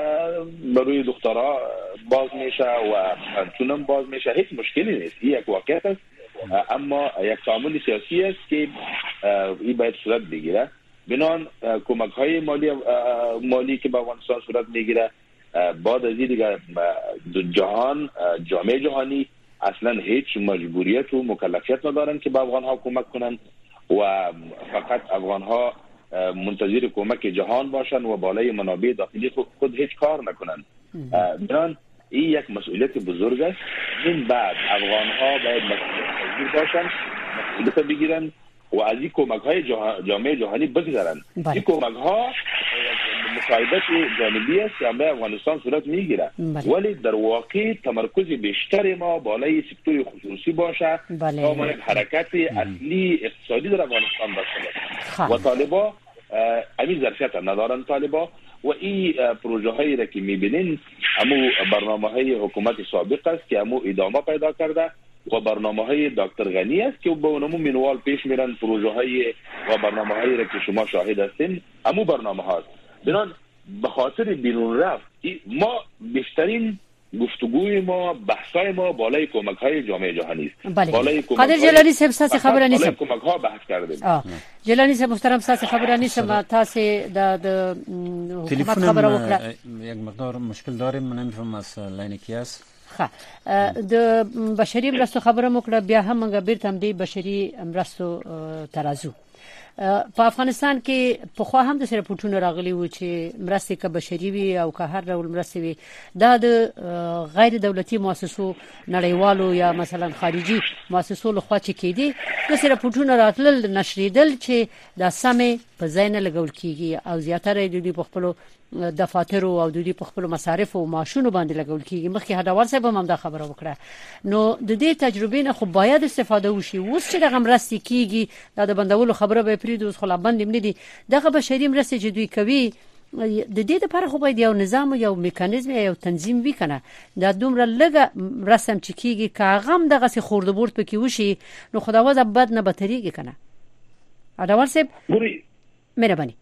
بروی دخترها باز میشه و پنسونم باز میشه، هیچ مشکلی نیست، این یک واقعیت است. اما یک تعامل سیاسی است که این باید صورت بگیره. بنان کمک های مالی مالی که به افغانستان صورت میگیره بعد از این دیگه جهان جامعه جهانی اصلا هیچ مجبوریت و مکلفیت ندارن که به افغان ها کمک کنن و فقط افغان ها منتظر کمک جهان باشن و بالای منابع داخلی خود هیچ کار نکنن. بنان این یک مسئولیت بزرگ است. این بعد افغان ها باید مسئولیت باشن، مسئولیت بگیرن و از این کمک های جامعه جهانی بگذارن. این کمک ها مساعدت جانبی است که به افغانستان صورت میگیره، ولی در واقع تمرکز بیشتر ما بالای سکتور خصوصی باشه تا ما یک حرکت اصلی اقتصادی در افغانستان باشه و طالبا همین ظرفیت ندارن طالبا و این پروژه هایی را که میبینین همو برنامه های حکومت سابق است که همو ادامه پیدا کرده و برنامه های دکتر غنی است که به اونمو منوال پیش میرن. پروژه های و برنامه هایی را که شما شاهد هستین همو برنامه هاست. بنان به خاطر بیرون رفت ما بیشترین گفتگوی ما بحثای ما بالای کمک های جامعه جهانی است. بالای کمک قادر جلالی صاحب ساس خبر نیستم بالای کمک ها بحث کردیم. جلالی صاحب محترم ساس خبر نیستم تاسو د حکومت خبر وکړه. یک مقدار مشکل داریم، من نمیفهم از لاین کی است. ښه د بشري مرستو خبره مو کړه، بیا هم موږ بیرته هم د بشري مرستو ترازو په افغانستان کې په خو هم د سره پټونه راغلي و چې مرستې که بشري وي او که هر ډول مرستې وي دا د غیر دولتي مؤسسو نړیوالو یا مثلا خارجي مؤسسو لخوا چې کېدي د سره پټونه راتلل نشریدل چې دا سمې په ځای نه لګول کېږي او زیاتره د دوی په خپلو دفاتر او د دوی په خپلو مصارف او معاشونو باندې لګول کېږي. مخکې هډاوال صاحب هم دا خبره وکړه. نو د دې تجربې نه خو باید استفاده وشي. اوس چې دغه مرستې کېږي دا د بندولو خبره به پرېږدو، اوس خو لا بند هم نه دي. دغه بشري مرستې چې دوی کوي د دې لپاره خو باید یو نظام یو میکانیزم یو تنظیم وي کنه. دا دومره لږه رسم چې کېږي که هغه هم دغسې خوردبورد پکې وشي نو خداوزه بد نه بترېږي کنه. هډاوال صاحب مهرباني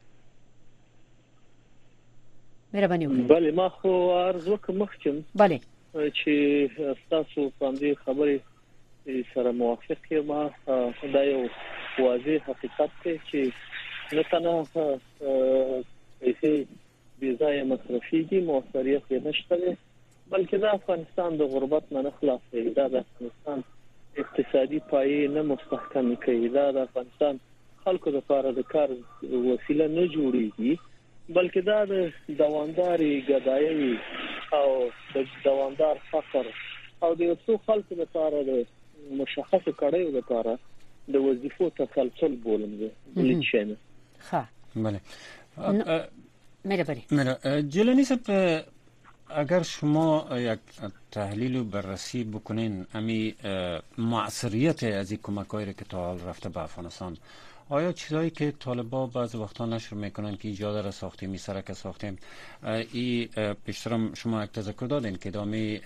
مهرباني وکړئ. بله ما خو عرض وکم مخکم بله چې تاسو په دې خبرې سره موافق یم. دا یو واضح حقیقت دی چې نه تنها پیسې بې ځایه مصرفېږي، موثریت یې نشته دی، بلکې د افغانستان د غربت نه نه خلاصېږي. دا د افغانستان اقتصادي پایې نه مستحکم کوي. دا د افغانستان خلکو لپاره د کار وسیله نه جوړیږي، بلکې دا د دوامداري ګدایي او د دوامدار فقر او د یو څو خلکو لپاره د مشخص کړیو لپاره د وظیفو تسلسل بولم دي بلچنه. ها بله مهربانی. جلانی صاحب، اگر شما یک تحلیل و بررسی بکنین امی موثریت از این کمک‌هایی که تا حال رفته به افغانستان، آیا چیزایی که طالبا بعض وقتا نشر میکنن که ایجاد را ساختیم، این سرک ساختیم، این پیشترم شما یک تذکر دادین که دامی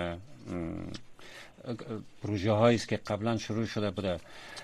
پروژه هایی است که قبلا شروع شده بوده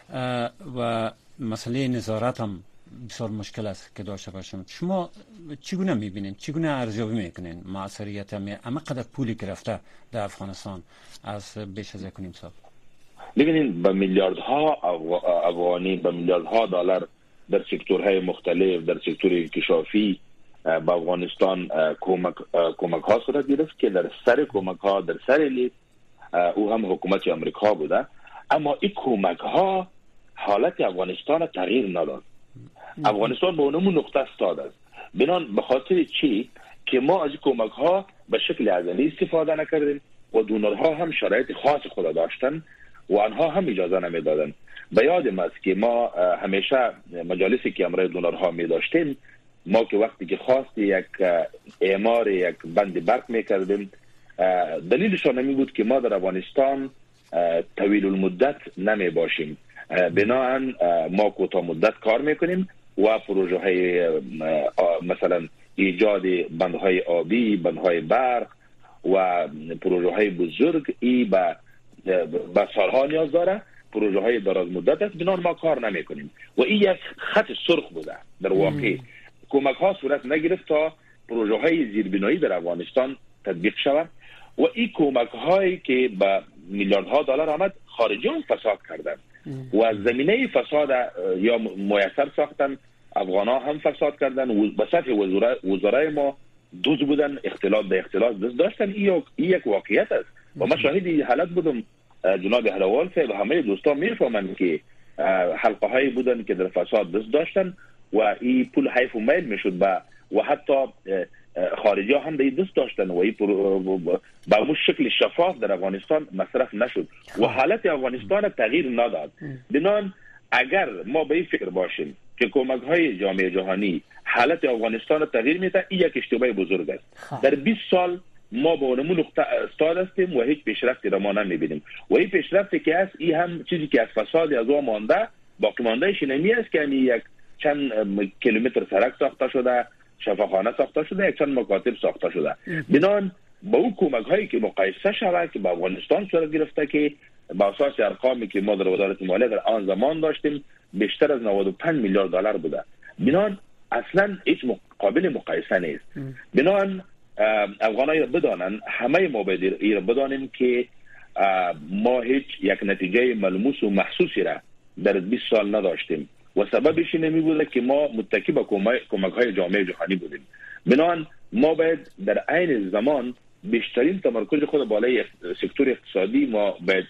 و مسئله نظارت هم بسیار مشکل است که داشته باشیم. شما چگونه میبینین، چگونه ارزیابی میکنین موثریت اما قدر پولی که رفته در افغانستان از بیش از یک و نیم سال؟ ببینید با میلیاردها افغانی، با میلیاردها دلار در سکتورهای مختلف، در سکتور انکشافی با افغانستان کمک کمک ها صورت گرفت که در سر کمک ها در سر لیست او هم حکومت امریکا بوده، اما این کمک ها حالت افغانستان تغییر نداد. افغانستان به اونمون نقطه استاد است. بنان به خاطر چی که ما از کمک ها به شکل ازلی استفاده نکردیم و دونرها هم شرایط خاص خود داشتن و آنها هم اجازه نمیدادن. به یادم است که ما همیشه مجالسی که امرای دونرها می داشتیم، ما که وقتی که خواست یک اعمار یک بند برق میکردیم، دلیلشان نمی بود که ما در افغانستان طویل المدت نمی باشیم. بناهن ما کوتاه مدت کار میکنیم و پروژه های مثلا ایجاد بندهای آبی، بندهای برق و پروژه های بزرگ ای به به سالها نیاز داره، پروژه های دراز مدت است، بنابراین ما کار نمی کنیم و این یک خط سرخ بوده. در واقع کمک ها صورت نگرفت تا پروژه های زیربنایی در افغانستان تطبیق شود و این کمک هایی که به میلیاردها دلار آمد خارجی هم فساد کردن و زمینه فساد یا میسر ساختن، افغان ها هم فساد کردن و به سطح وزرای ما دوز بودن، اختلاط به اختلاط دست داشتن. این یک واقعیت است و من شاهد حالت بودم. جناب هلوال صاحب و همه دوستان میفهمند که حلقه هایی بودن که در فساد دست داشتن و این پول حیف و میل میشد و و حتی خارجی ها هم در دست داشتن و این با اون شکل شفاف در افغانستان مصرف نشد و حالت افغانستان تغییر نداد. بنان اگر ما به این فکر باشیم که کمک های جامعه جهانی حالت افغانستان تغییر میده، این یک اشتباه بزرگ است. در بیست سال ما با اونمون نقطه استاد هستیم و هیچ پیشرفتی را ما نمیبینیم و این پیشرفتی که هست این هم چیزی که از فساد از او مانده باقی ماندهش نمی است که یک چند کیلومتر سرک ساخته شده، شفاخانه ساخته شده، یک چند مکاتب ساخته شده. بنان با اون کمک هایی که مقایسه شود که با افغانستان صورت گرفته که با اساس ارقامی که ما در وزارت مالیه در آن زمان داشتیم بیشتر از نود و پنج میلیارد دلار بوده. بنان اصلا هیچ قابل مقایسه نیست. بنان افغانای بدانن، همه ما باید ایره بدانیم که ما هیچ یک نتیجه ملموس و محسوسی را در بیست سال نداشتیم و سببش نمی بوده که ما متکی به کمک های جامعه جهانی بودیم. بنان ما باید در عین زمان بیشترین تمرکز خود بالای سکتور اقتصادی ما باید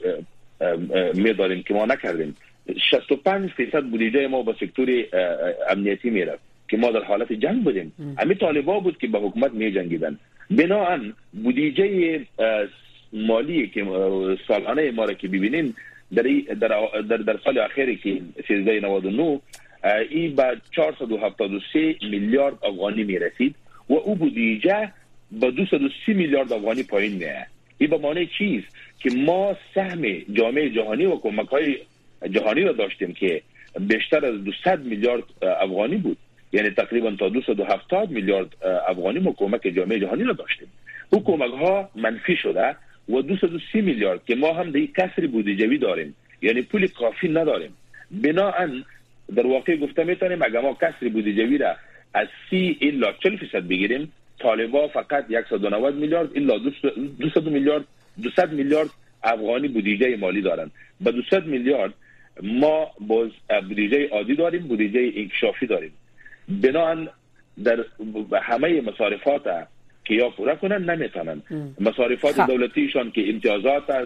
می داریم که ما نکردیم. شصت و پنج درصد بودجه ما به سکتور امنیتی میرفت که ما در حالت جنگ بودیم. همین طالبا بود که به حکومت می جنگیدن. بناهن بودجه مالی که سالانه ما را که ببینیم در در در, در سال اخیری که سیزده نود و نه این به چهارصد و هفتاد و سه میلیارد افغانی می رسید و او بودجه به دویست و سی میلیارد افغانی پایین میاد. این به معنی چیست که ما سهم جامعه جهانی و کمک های جهانی را داشتیم که بیشتر از دویست میلیارد افغانی بود، یعنی تقریبا تا دویست و هفتاد میلیارد افغانی ما کمک جامعه جهانی را داشتیم. او کمک ها منفی شده و دویست و سی میلیارد که ما هم دیگه کسری بودجه‌ای داریم، یعنی پول کافی نداریم. بناهن در واقع گفته میتونیم اگر ما کسری بودجه‌ای را از سی الی چهل درصد بگیریم، طالبا فقط صد و نود میلیارد الی دویست میلیارد دویست میلیارد افغانی بودجه مالی دارند. با دویست میلیارد ما باز بودجه عادی داریم، بودجه انکشافی داریم. بناهن در همه مصارفات که یا پورا کنن نمیتونن. مصارفات دولتیشان که امتیازات است،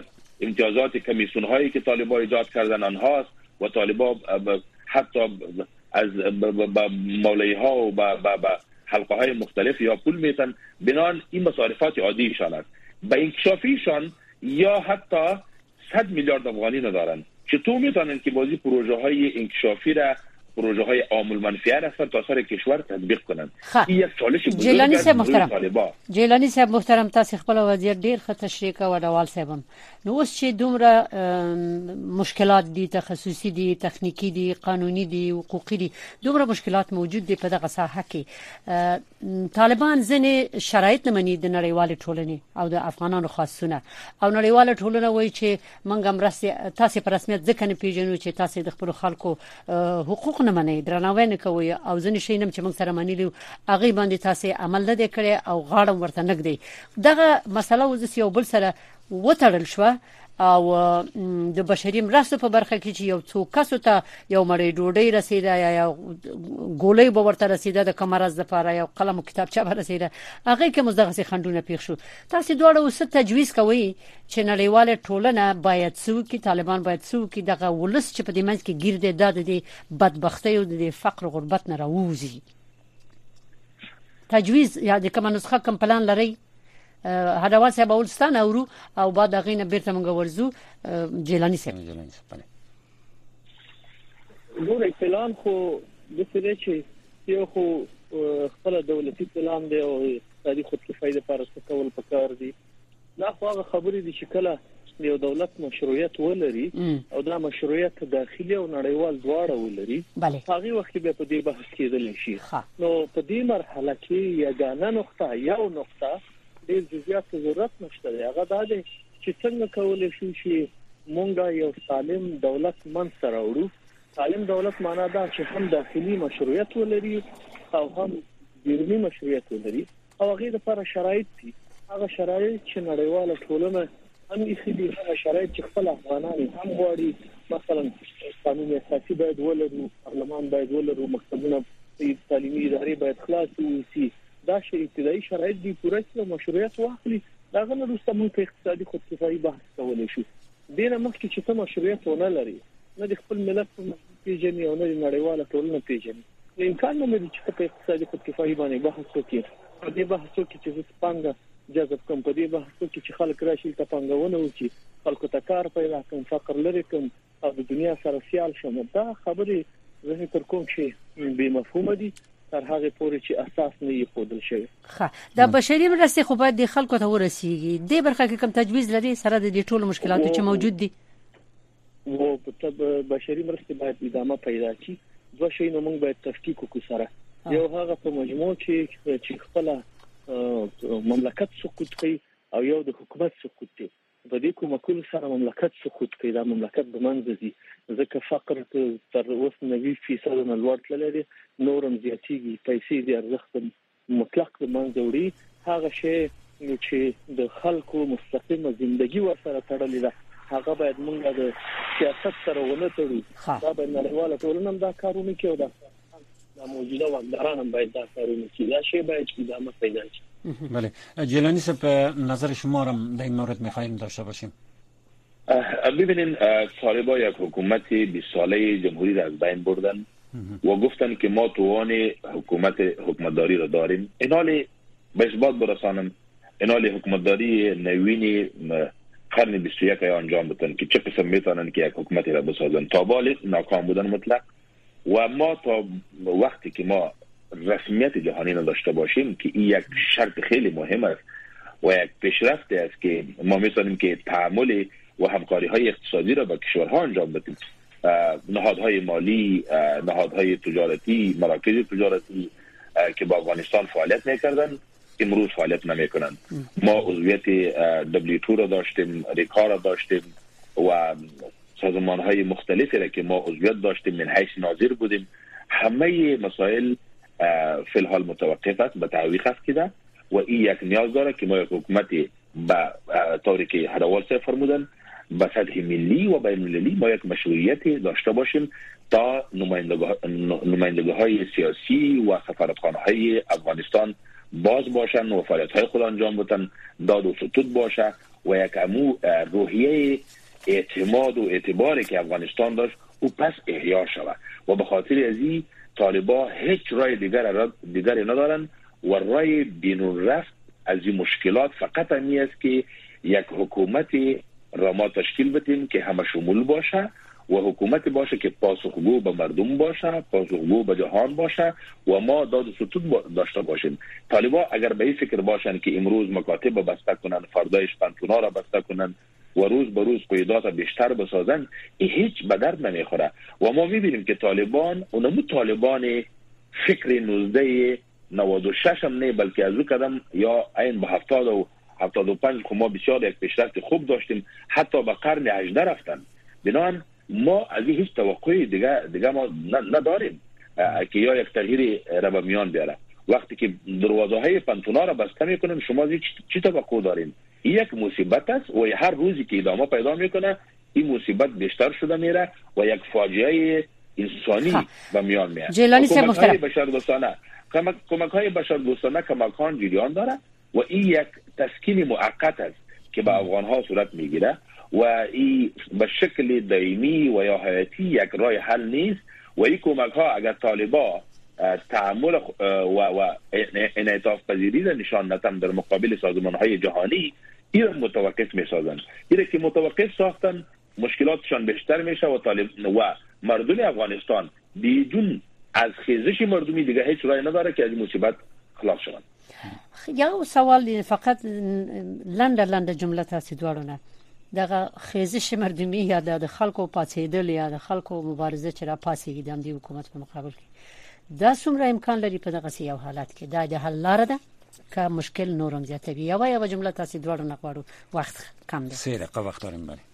امتیازات کمیسیون هایی که طالبان ایجاد کردن آنهاست و طالبان حتی از مولایی ها و با حلقه های مختلف یا پول میتن بنان این مصارفات عادیشان است. به انکشافیشان یا حتی صد میلیارد افغانی ندارن. چطور میتونن که بازی پروژه های انکشافی را پروژه های عامل منفعه را سر تا سر کشور تطبیق کنن؟ این یک چالش بزرگ جیلانی صاحب محترم طالبان. جیلانی صاحب محترم تاسو خپل وزیر ډیر ښه تشریح کوي ډوال صاحب. نو اوس چې دومره مشکلات دي، تخصصي دي، تخنیکی دي، قانوني دي، حقوقي دي، دومره مشکلات موجود دي په دغه ساحه کې، طالبان ځنې شرایط نه مني د نړیوال ټولنې او د افغانانو خاصونه، او نړیوال ټولنه وایي چې موږ هم راسي تاسو په رسمیت ځکه نه پیژنو چې تاسو د خپل خلکو حقوق نه منئ، درناوی نه کوي، او ځنې شي نه چې موږ سره منلي هغه باندې تاسو عمل نه کړی او غاړه ورته نګدي. دغه مسله وزس یو بل سره وتړل شو او د بشري مرستو په برخه کې چې یو څو کسو ته یو مړی ډوډۍ رسیده یا یو ګولۍ به ورته رسیده د کمرز لپاره یو قلم او کتابچه به رسیده، هغه کې مزدغسي خندونه پیښ شو. تاسو دواړه اوس تجویز کوي چې نړیواله ټولنه باید څو کې طالبان باید څو کې دغه ولس چې په دې منځ کې ګرځي د دې بدبختی او د فقر او غربت نه راوځي. تجویز یا د کوم نسخه کوم پلان لري؟ هډوال صاحب اولستان اورو او بعد غینه بیرته مونږ ورزو. جیلانی صاحب جیلانی صاحب ګورې پلان خو د سره چې یو خو خپل دولتي پلان دی او تاریخ خودکفایي لپاره څه کول پکار دي. دا خو هغه خبرې دي چې کله یو دولت مشروعیت ولري او دا مشروعیت داخلي او نړیوال دواړه ولري، هغه وخت به په دې بحث کېدل شي. نو په دې مرحله کې یګانه نقطه یو نقطه ډېر زیات ضرورت نشته دی، هغه دا دی چې څنګه کولای شو چې مونږ یو سالم دولت منځ راوړو. سالم دولت معنا دا چې هم داخلي مشروعیت ولري او هم بیرونی مشروعیت ولري، او هغه لپاره شرایط دي. هغه شرایط چې نړیواله ټولنه هم یې خېدي، هغه شرایط چې خپل افغانان هم غواړي، مثلا قانون اساسي باید ولرو، پارلمان باید ولرو، مکتبونه تعلیمي ادارې باید خلاص وي. دا شی ابتدایي شرایط دي پوره کړو، مشروعیت واخلي، دا غوښنه وروسته موږ په اقتصادي خودکفایي بحث کولای شو. دینه مخکې چې ته مشروعیت ونه لري، نه د خپل ملت په پیژنې او نه د نړیواله ټولنه پیژنې، امکان نه لري چې ته په اقتصادي خودکفایي باندې بحث وکړې. په دې بحث کې چې څنګه جذب کوم، په دې بحث کې چې خلک راشي ته پنګونه وکړي، خلکو ته کار پیدا کوم، فقر لري کوم او د دنیا سره سیال شوم. دا خبرې زه تر کوم شي به مفهوم دي تر هغه پورې چې اساس نه یې خودل شي. ښه، دا بشري مرستې خو باید د خلکو ته ورسیږي. د برخه کې کوم تجویز لري سره د دې ټولو مشکلاتو چې موجود دي؟ و په بشري مرستې باید ادامه پیدا شي. دوه شی نو موږ باید تفکیک وکړو سره. یو هغه په مجموع کې چې خپل مملکت سقوط کوي او یو د حکومت سقوط دی. په دې کومه کول سره مملکت سقوط کوي، دا مملکت د منځ دي، ځکه فقر تر اوس نوي فیصد نه لوړ تللی، نورم زیاتېږي، پیسې د ارزښت مطلق د منځ وړي. هغه شی چې د خلکو مستقیمه ژوندۍ ورسره تړلې ده هغه باید موږ د سیاست سره ونه تړو. دا به نړیواله ټولنه هم دا کارونه کوي او دا موجوده واکداران هم باید دا کارونه کوي. دا شی باید ادامه پیدا شي. بله، جیلانی صاحب نظر شما را در این مورد می‌خوایم داشته باشیم. ببینین طالبان یک حکومت بیست ساله جمهوری را از بین بردن و گفتن که ما توان حکومت حکومتداری را داریم. اینال به اثبات برسانم، اینال حکومتداری نوین قرن بیست و یک انجام بدن که چه قسم میتونن که یک حکومتی را بسازن. تا بالغ ناکام بودن مطلق و ما تا وقتی که ما رسمیت جهانی نداشته باشیم که این یک شرط خیلی مهم است و یک پیشرفت است که ما میتونیم که تعامل و همکاری های اقتصادی را با کشورها انجام بدیم. نهادهای مالی، نهادهای تجارتی، مراکز تجارتی که با افغانستان فعالیت میکردن امروز فعالیت نمیکنند. ما عضویت دبلیو تو را داشتیم، ریکا را داشتیم و سازمان های مختلفی را که ما عضویت داشتیم، من حیث ناظر بودیم. همه مسائل فی الحال متوقف است، به تعویق است کده و این یک نیاز داره که ما یک حکومتی به طوری که هدوال صاحب فرمودن به سطح ملی و بین المللی ما یک مشروعیتی داشته باشیم تا نمایندگی های سیاسی و سفارتخانه های افغانستان باز باشن و فعالیت های خود انجام بدن، داد و ستود باشه و یک امو روحیه اعتماد و اعتباری که افغانستان داشت او پس احیا شود و به خاطر ازی طالبا هیچ رای دیگر دیگری ندارن و رای بینون رفت از این مشکلات فقط همی است که یک حکومت را ما تشکیل بدیم که همه شمول باشه و حکومت باشه که پاسخگو به مردم باشه، پاسخگو به جهان باشه و ما داد و ستود داشته باشیم. طالبا اگر به این فکر باشن که امروز مکاتب بسته کنن، فردایش پنتونا را بسته کنن و روز به روز قیدات بیشتر بسازن، این هیچ به درد نمیخوره و ما میبینیم که طالبان اونمو طالبان فکر نوزده نود و شش هم نه بلکه از او قدم یا این به هفتاد و هفتاد و پنج که ما بسیار یک پیشرفت خوب داشتیم حتی به قرن هجده رفتن. بنابراین ما از این هیچ توقعی دیگه دیگه ما نداریم که یا یک تغییر را به میان بیاره. وقتی که دروازه های پنتونا را بسته میکنن شما چی, چی توقع دارین؟ یک مصیبت است و هر روزی که ادامه پیدا میکنه این مصیبت بیشتر شده میره و یک فاجعه انسانی به میان میاد. جیلانی صاحب محترم، بشر دوستانه کمک های بشر دوستانه کمکان جریان داره و این یک تسکین موقت است که به افغان ها صورت میگیره و این به شکل دائمی و یا حیاتی یک راه حل نیست و این کمک ها اگر طالبا تعامل و و انعطاف پذیری را نشان ندن در مقابل سازمان های جهانی این را متوقف میسازن. این که متوقف ساختن مشکلاتشان بیشتر میشه و طالب و مردم افغانستان بدون از خیزش مردمی دیگه هیچ راهی نداره که از این مصیبت خلاص شوند. یا سوال فقط لنډه لنډه جمله تاسو دواړو دغه خیزش مردمی یا د خلکو پاتېدل یا د خلکو مبارزه چې را پاسېږي د دې حکومت په مقابل کې دا څومره امکان لري په دغه یو حالت کې دا د حل لاره ده که مشکل نورم زیاتوي؟ یا یو جمله تاسو دواړو نه غواړو وخت کم ده. سه دقیقه وخت داریم. بله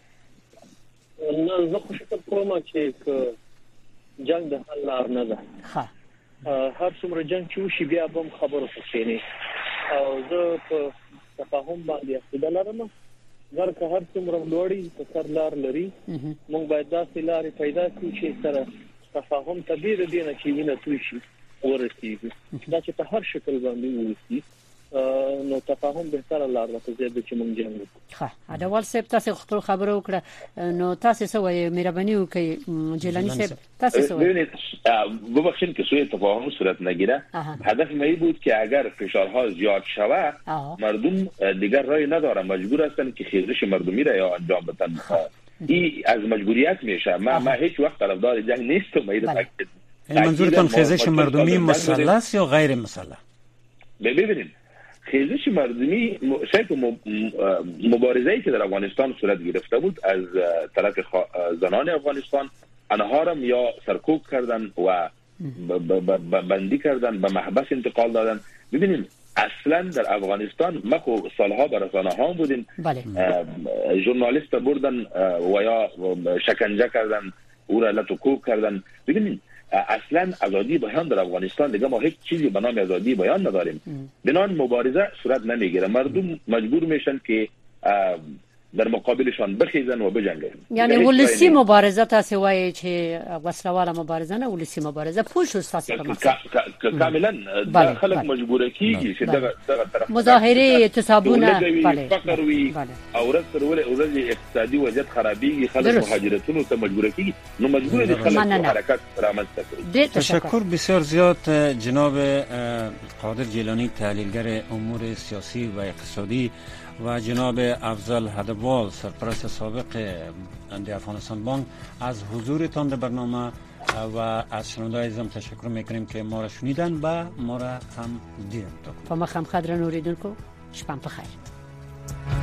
نه زه خو فکر کوم چې جنگ د حل لار نه ده. ها هر څومره جنگ چې وشي بیا به خبرو پکې او زه په تفاهم باندې عقیده لرم ځکه هر څومره لوړی په سر لار لري موږ باید داسې لارې پیدا کړو چې سره تفاهم تبیر دینه چې وینه توی شي ورسیږي دا چې په هر شکل باندې ورسیږي نو تفاهم بهتره لار ده چې د چمن جنگ. ها اډوال صاحب تاسو خپل خبرو وکړه نو تاسو سوې مهرباني وکړئ. جیلانی صاحب تاسو سوې ببینید ببخشید که سوء تفاهم صورت نگیره. هدف ما بود که اگر فشارها زیاد شود مردم دیگر راهی نداره مجبور هستن که خیزش مردمی را یا انجام بدن. این از مجبوریت میشه. ما ما هیچ وقت طرفدار جنگ نیستم. این منظورتون خیزش مردمی مسلح یا غیر مسلح؟ ببینید خیزش مردمی شاید مبارزه‌ای که در افغانستان صورت گرفته بود از طرف زنان افغانستان آنها را یا سرکوب کردن و بندی کردن به محبس انتقال دادن. ببینیم اصلا در افغانستان ما خو سالها بر رسانه ها بودیم ژورنالیست بردن و یا شکنجه کردن او را لطوکوب کردن. ببینیم اصلا آزادی بیان در افغانستان دیگه ما هیچ چیزی به نام آزادی بیان نداریم. بنان مبارزه صورت نمیگیره. مردم مجبور میشن که در مقابلشان بخیزن و بجنگن. یعنی ولسی مبارزه تاسو وایي چې وسلواله مبارزه نه ولسی مبارزه پوه شو تاسو په مقصد کاملا خلک مجبور کیږي چې دغه دغه طرف مظاهره اعتصابونه بله فقر وي او ورته ورته اقتصادي وضعیت خرابېږي خلک مهاجرتونو ته مجبور کیږي نو مجبور دي خلک حرکت رامنځته کړي. تشکر بسیار زیاد جناب قادر جیلانی تحلیلگر امور سیاسی و اقتصادی و جناب افضل هدوال سرپرست سابق افغانستان بانک از حضورتان در برنامه و از شنوندگان عزیزم تشکر میکنیم که ما را شنیدن و ما را هم دیدن. په مخ هم خضر نوریدونکو شپه په خیر.